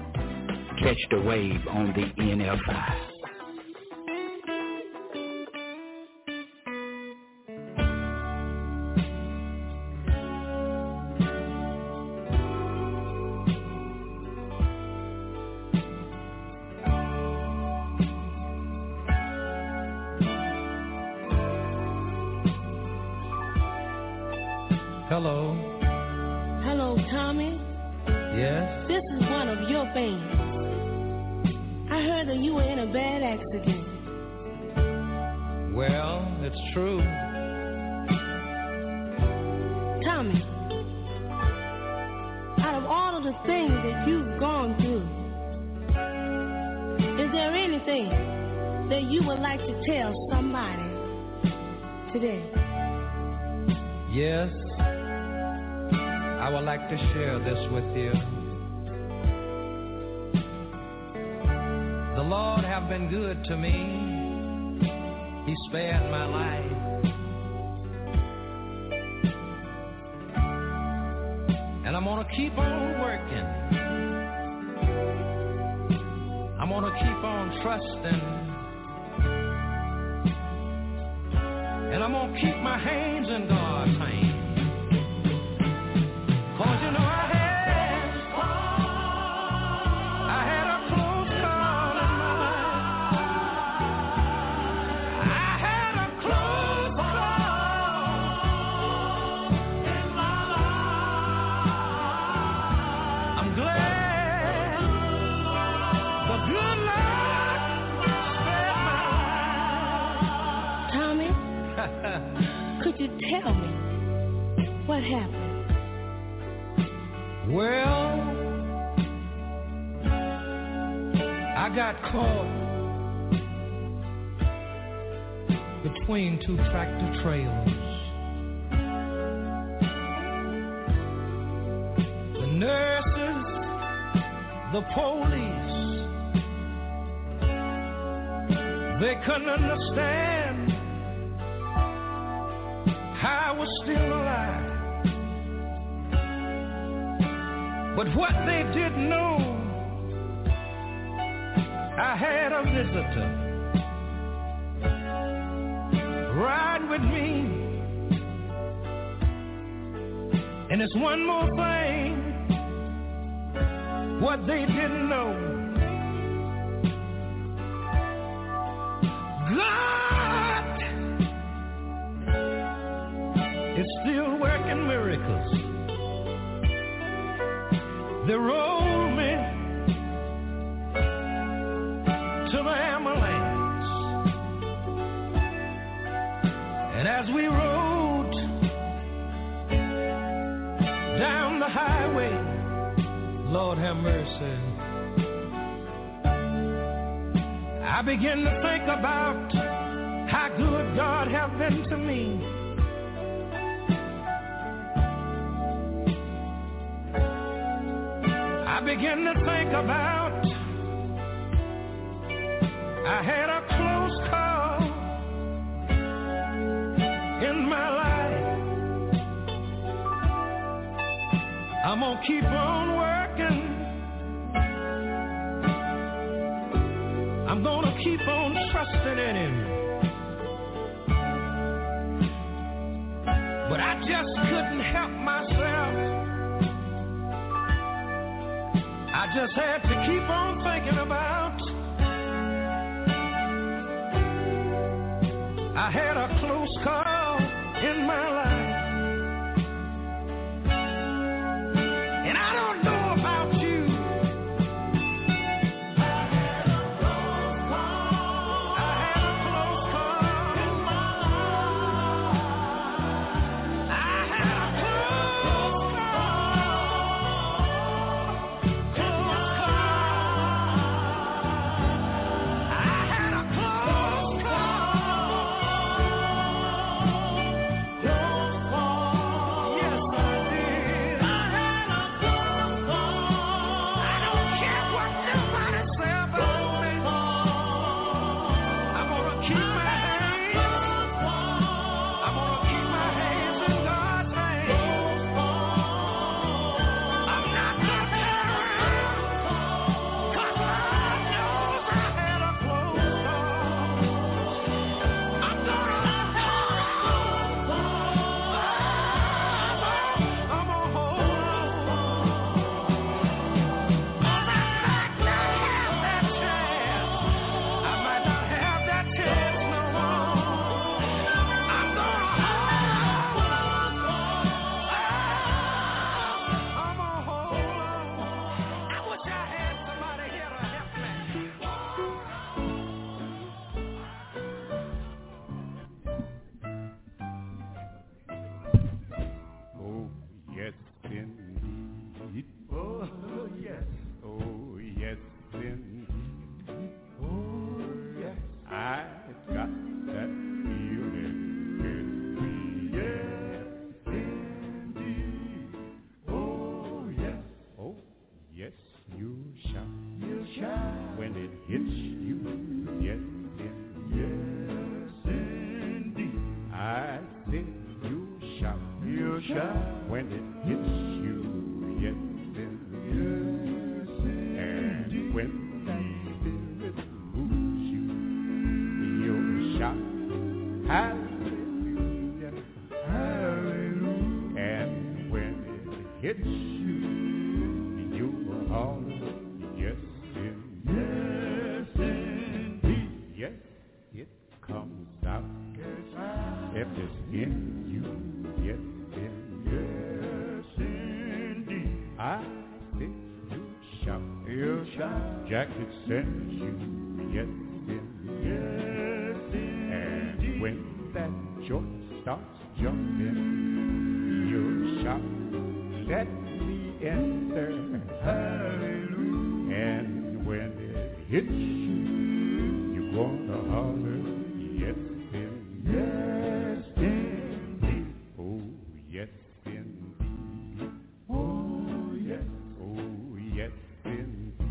Catch the wave on the NFI. Hello. Hello, Tommy. Yes? This is one of your fans. I heard that you were in a bad accident. Well, it's true. Tommy, out of all of the things that you've gone through, is there anything that you would like to tell somebody today? Yes. I would like to share this with you. The Lord have been good to me. He spared my life. And I'm going to keep on working. I'm going to keep on trusting. And I'm going to keep my hands in God's hands. 'Cause you know I had a close call in my life. I had a close call in my life. I'm glad the good Lord spared my life. Tommy, could you tell me what happened? Well, I got caught between two tractor trailers. The nurses, the police, they couldn't understand how I was still alive. But what they didn't know, I had a visitor ride with me. And it's one more thing, what they didn't know. God It's still working miracles. They rolled me to the ambulance, and as we rode down the highway, Lord have mercy, I began to think about how good God have been to me. I began to think about I had a close call in my life. I'm gonna keep on working. I'm gonna keep on trusting in Him. But I just couldn't help myself. I just had to keep on thinking about I had a close call in my life. And I don't know about you. I had a close call. I had a close call in my life. I had a close Jacket sends you, yes, yes, and when that joy starts jumping, you'll shout, let me enter, hallelujah, and when it hits you, you're gonna holler, yes, yes, indeed, oh, yes, indeed, oh, yes, indeed.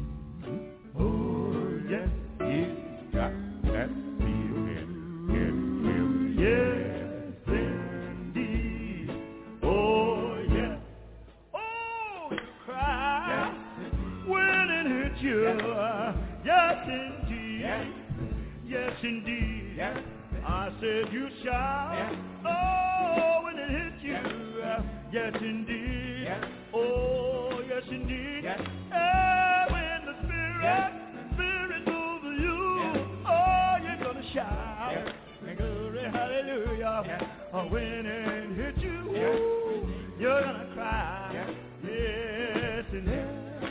Indeed, yes. I said you shout, oh, when it hits you, yes indeed, yes. Oh, yes indeed, yes. When the Spirit moves you, oh, you're gonna shout, yes. Glory, hallelujah, When it hits you, you're gonna cry. Yes, and yes.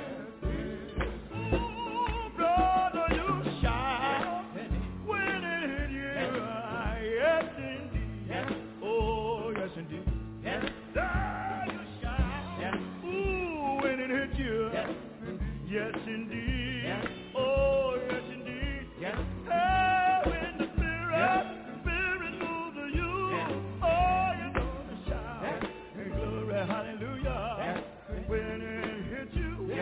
Brother, you shout when it hit you. Yes, indeed. Oh, yes, indeed. Yes, you shout. Ooh, when it hit you. Yes, indeed. Oh, yes, indeed. Hey, when the Spirit moves you. Oh, you're gonna shout. Glory, hallelujah. When it hits you.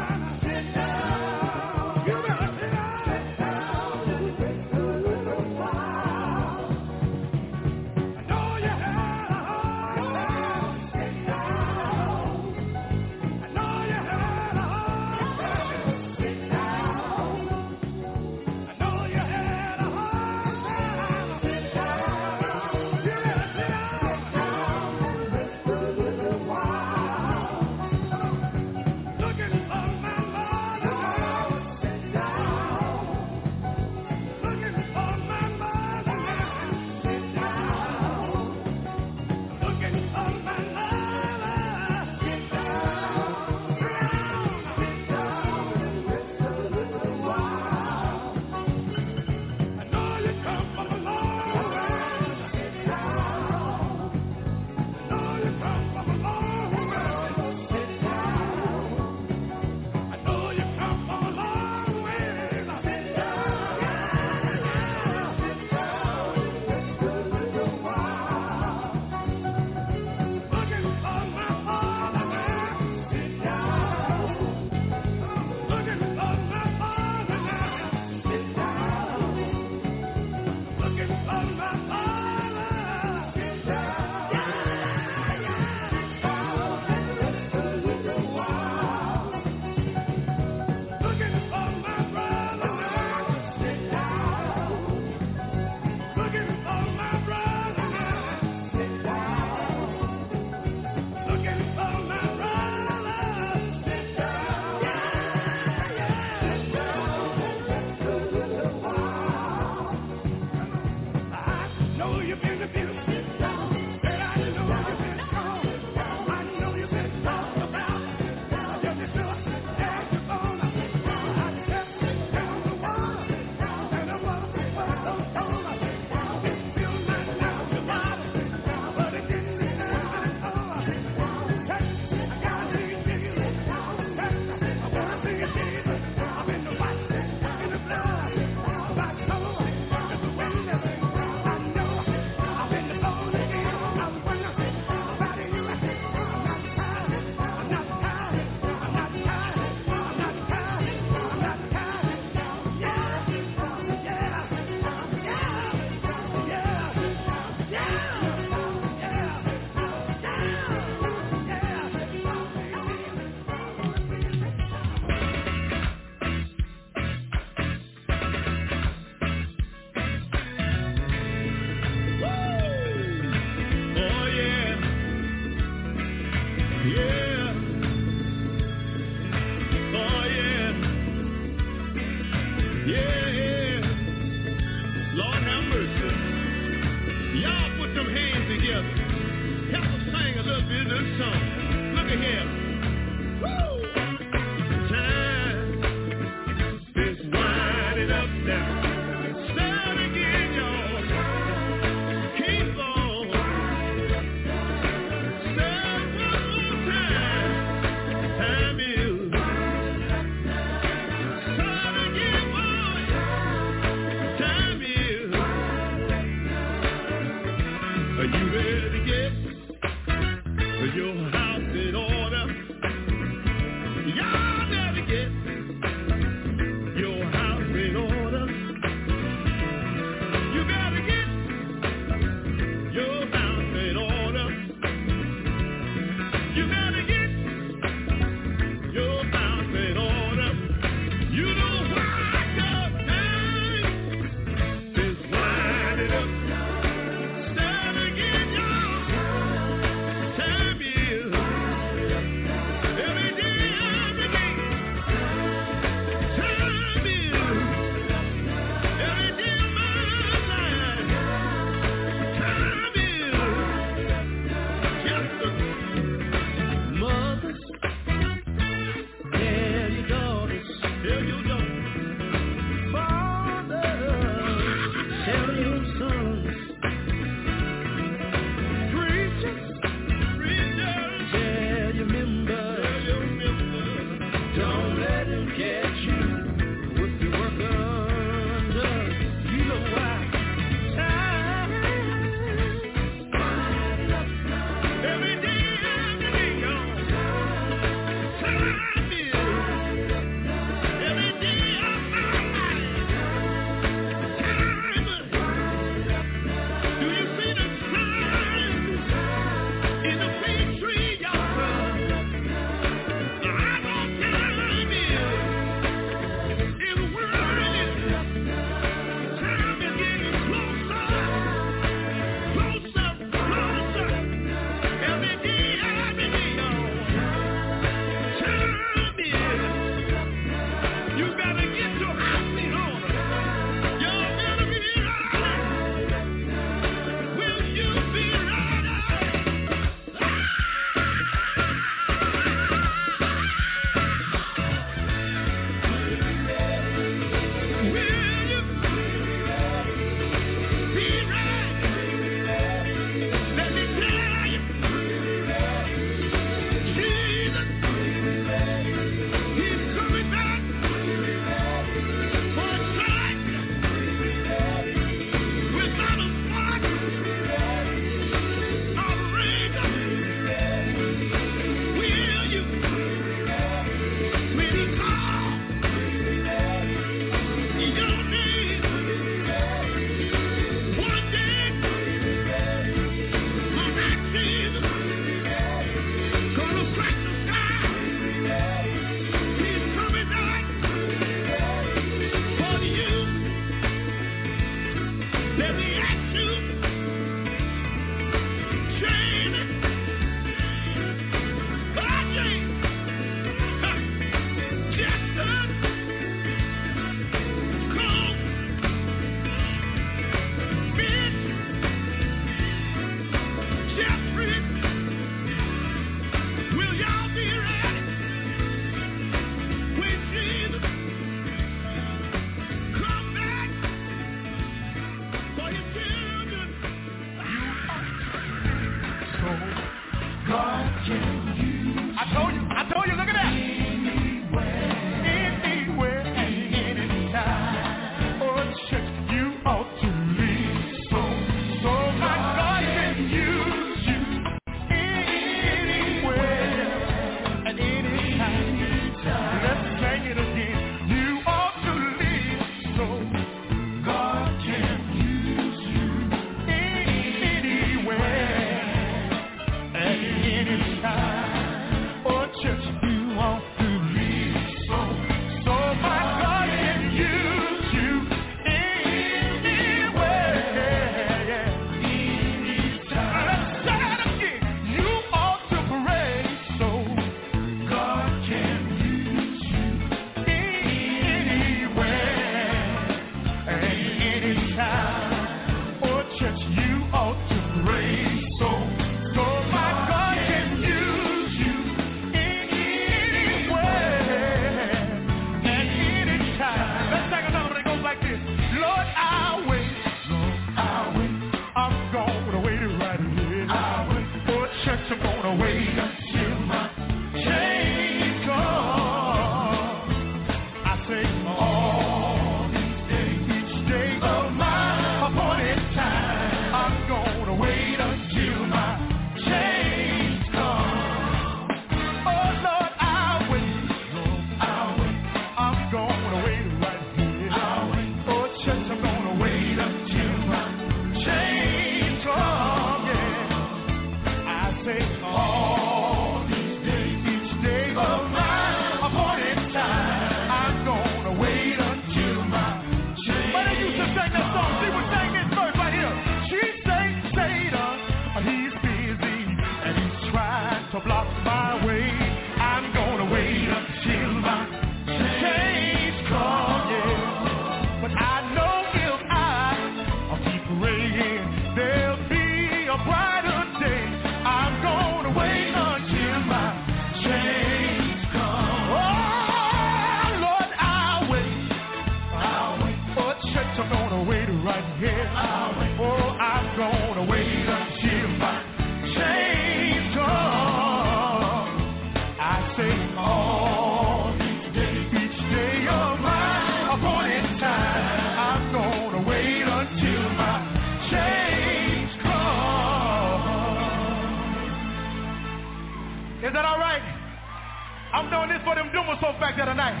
doing this for them doomers folks back there tonight.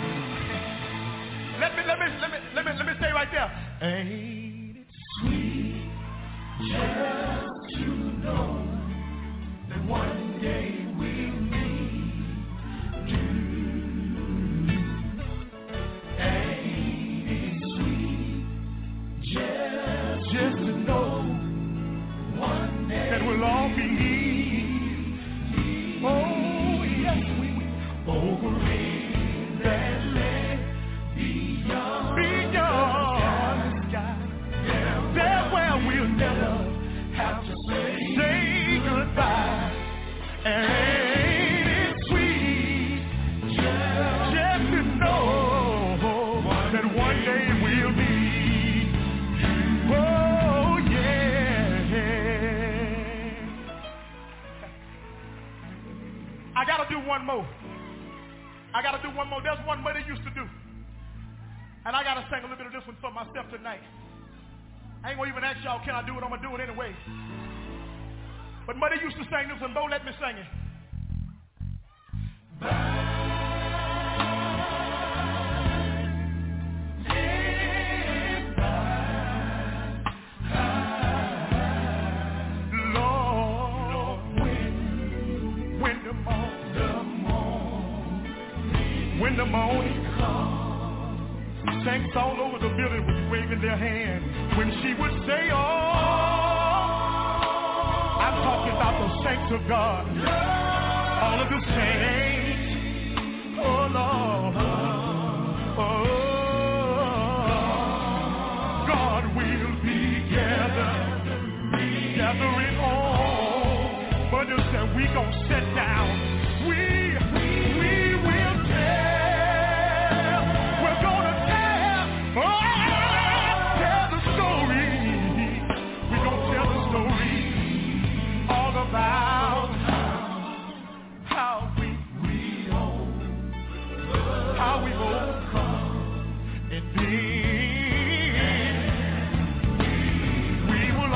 Let me say right there. Ain't it sweet just to know that one day we'll meet you. Ain't it sweet just to know one day that we'll all be. Oh yes, we will. Over in that land beyond the sky, there where we'll never have to say goodbye. Ain't it sweet just to know that one day we'll meet. Oh yeah. I gotta do one more. There's one more they used to do. And I gotta sing a little bit of this one for myself tonight. I ain't gonna even ask y'all, can I do it? I'm gonna do it anyway. But Mother used to sing this one. Bo, let me sing it. Lord, when the morning comes, saints all over the building would waving their hand when she would say, oh, I'm talking about the saints of God, all of the saints, oh Lord, oh, God will be gathering on, but just that we gon' sit down, we will tell, we're gonna tell the story, we're gonna tell the story all about how we overcome, and then we will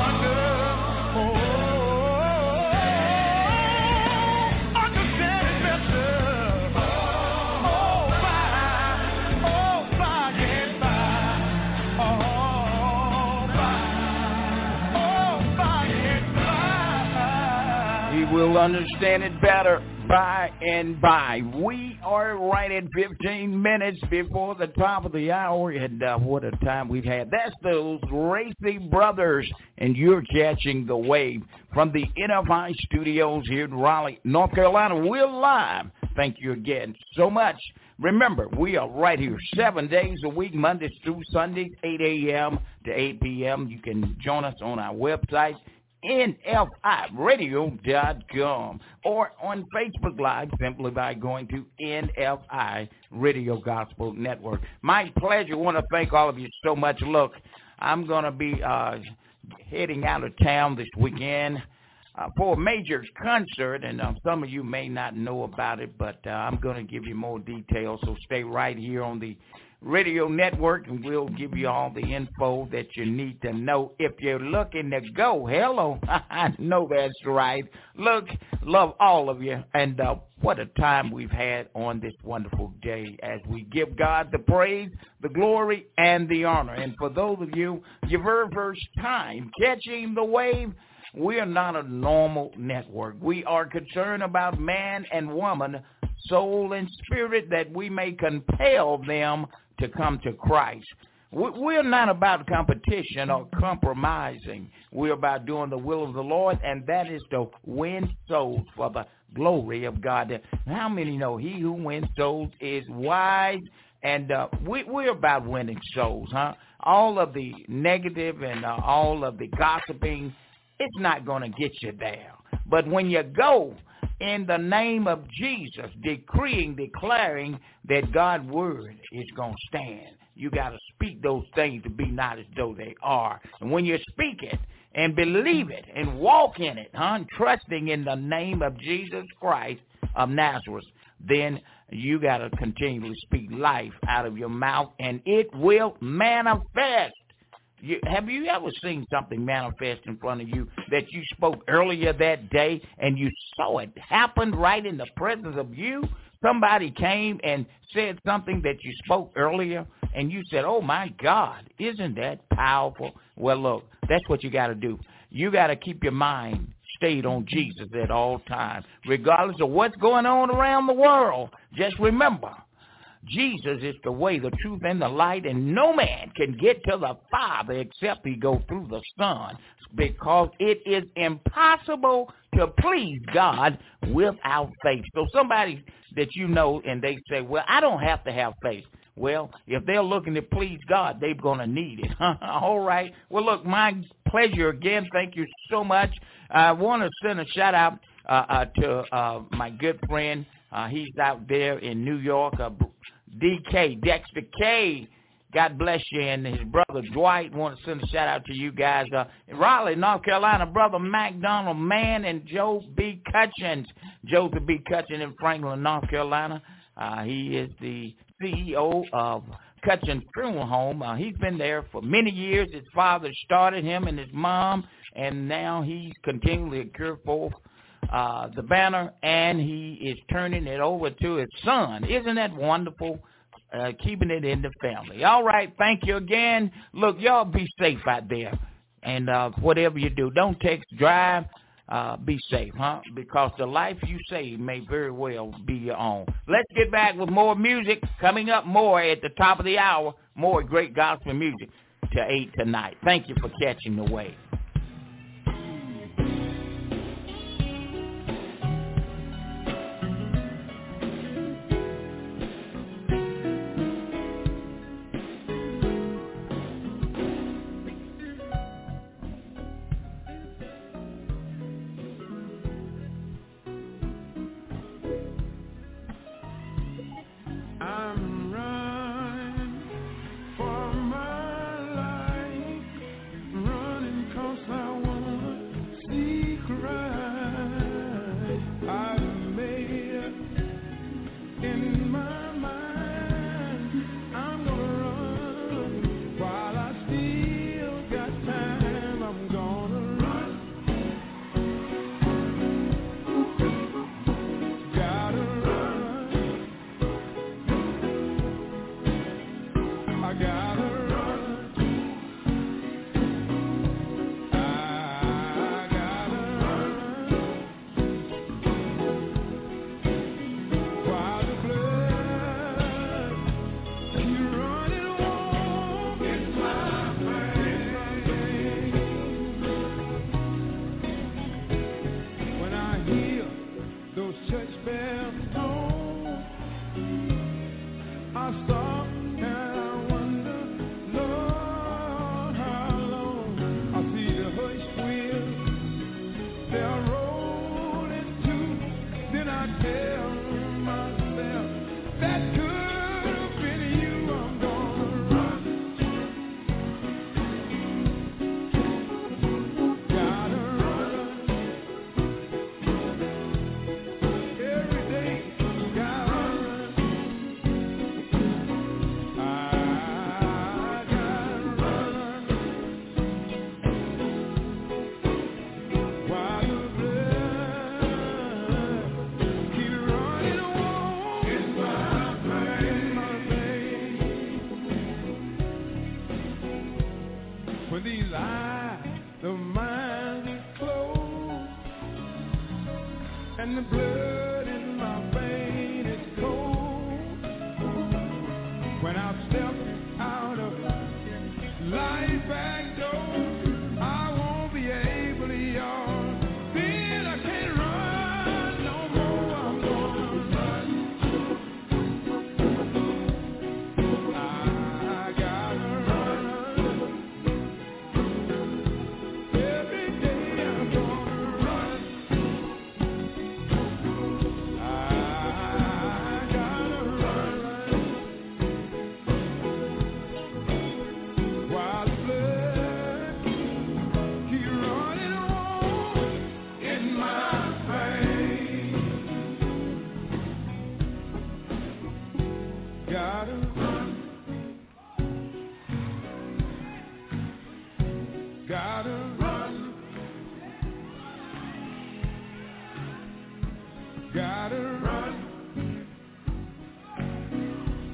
understand it better. Oh, by and by. Oh, by and by. He will understand it better by and by. We are right at 15 minutes before the top of the hour, and what a time we've had. That's those Racy Brothers, and you're catching the wave from the NFI studios here in Raleigh, North Carolina. We're live. Thank you again so much. Remember, we are right here 7 days a week, Mondays through Sundays, 8 a.m. to 8 p.m. You can join us on our website, NFIRadio.com, or on Facebook Live simply by going to NFI Radio Gospel Network. My pleasure. I want to thank all of you so much. Look, I'm going to be heading out of town this weekend for a major concert, and some of you may not know about it, but I'm going to give you more details, so stay right here on the radio network, and we'll give you all the info that you need to know if you're looking to go. Hello. I know that's right. Look, love all of you, and what a time we've had on this wonderful day as we give God the praise, the glory, and the honor. And for those of you, your very first time catching the wave, we are not a normal network. We are concerned about man and woman, soul and spirit, that we may compel them to come to Christ. We're not about competition or compromising. We're about doing the will of the Lord, and that is to win souls for the glory of God. How many know he who wins souls is wise? And we're about winning souls, huh? All of the negative and all of the gossiping, it's not going to get you there. But when you go in the name of Jesus, decreeing, declaring that God's word is going to stand, you got to speak those things to be not as though they are. And when you speak it and believe it and walk in it, trusting in the name of Jesus Christ of Nazareth, then you got to continually speak life out of your mouth, and it will manifest. Have you ever seen something manifest in front of you that you spoke earlier that day and you saw it happen right in the presence of you? somebody came and said something that you spoke earlier, and you said, oh, my God, isn't that powerful? Well, look, that's what you got to do. You got to keep your mind stayed on Jesus at all times, regardless of what's going on around the world. Just remember, Jesus is the way, the truth, and the light, and no man can get to the Father except he go through the Son, because it is impossible to please God without faith. So somebody that you know, and they say, well, I don't have to have faith. Well, if they're looking to please God, they're going to need it. All right. Well, look, my pleasure again. Thank you so much. I want to send a shout-out to my good friend. He's out there in New York, DK, Dexter K. God bless you. And his brother Dwight, want to send a shout-out to you guys. Raleigh, North Carolina, brother MacDonald Mann and Joe B. Cutchins. Joseph B. Cutchins in Franklin, North Carolina. He is the CEO of Cutchins Funeral Home. He's been there for many years. His father started him and his mom, and now he's continually carrying forth the banner, and he is turning it over to his son. Isn't that wonderful? Keeping it in the family. All right, thank you again. Look, y'all be safe out there, and whatever you do, don't text, drive. Be safe, because the life you save may very well be your own. Let's get back with more music. Coming up more at the top of the hour, more great gospel music to 8 tonight. Thank you for catching the wave.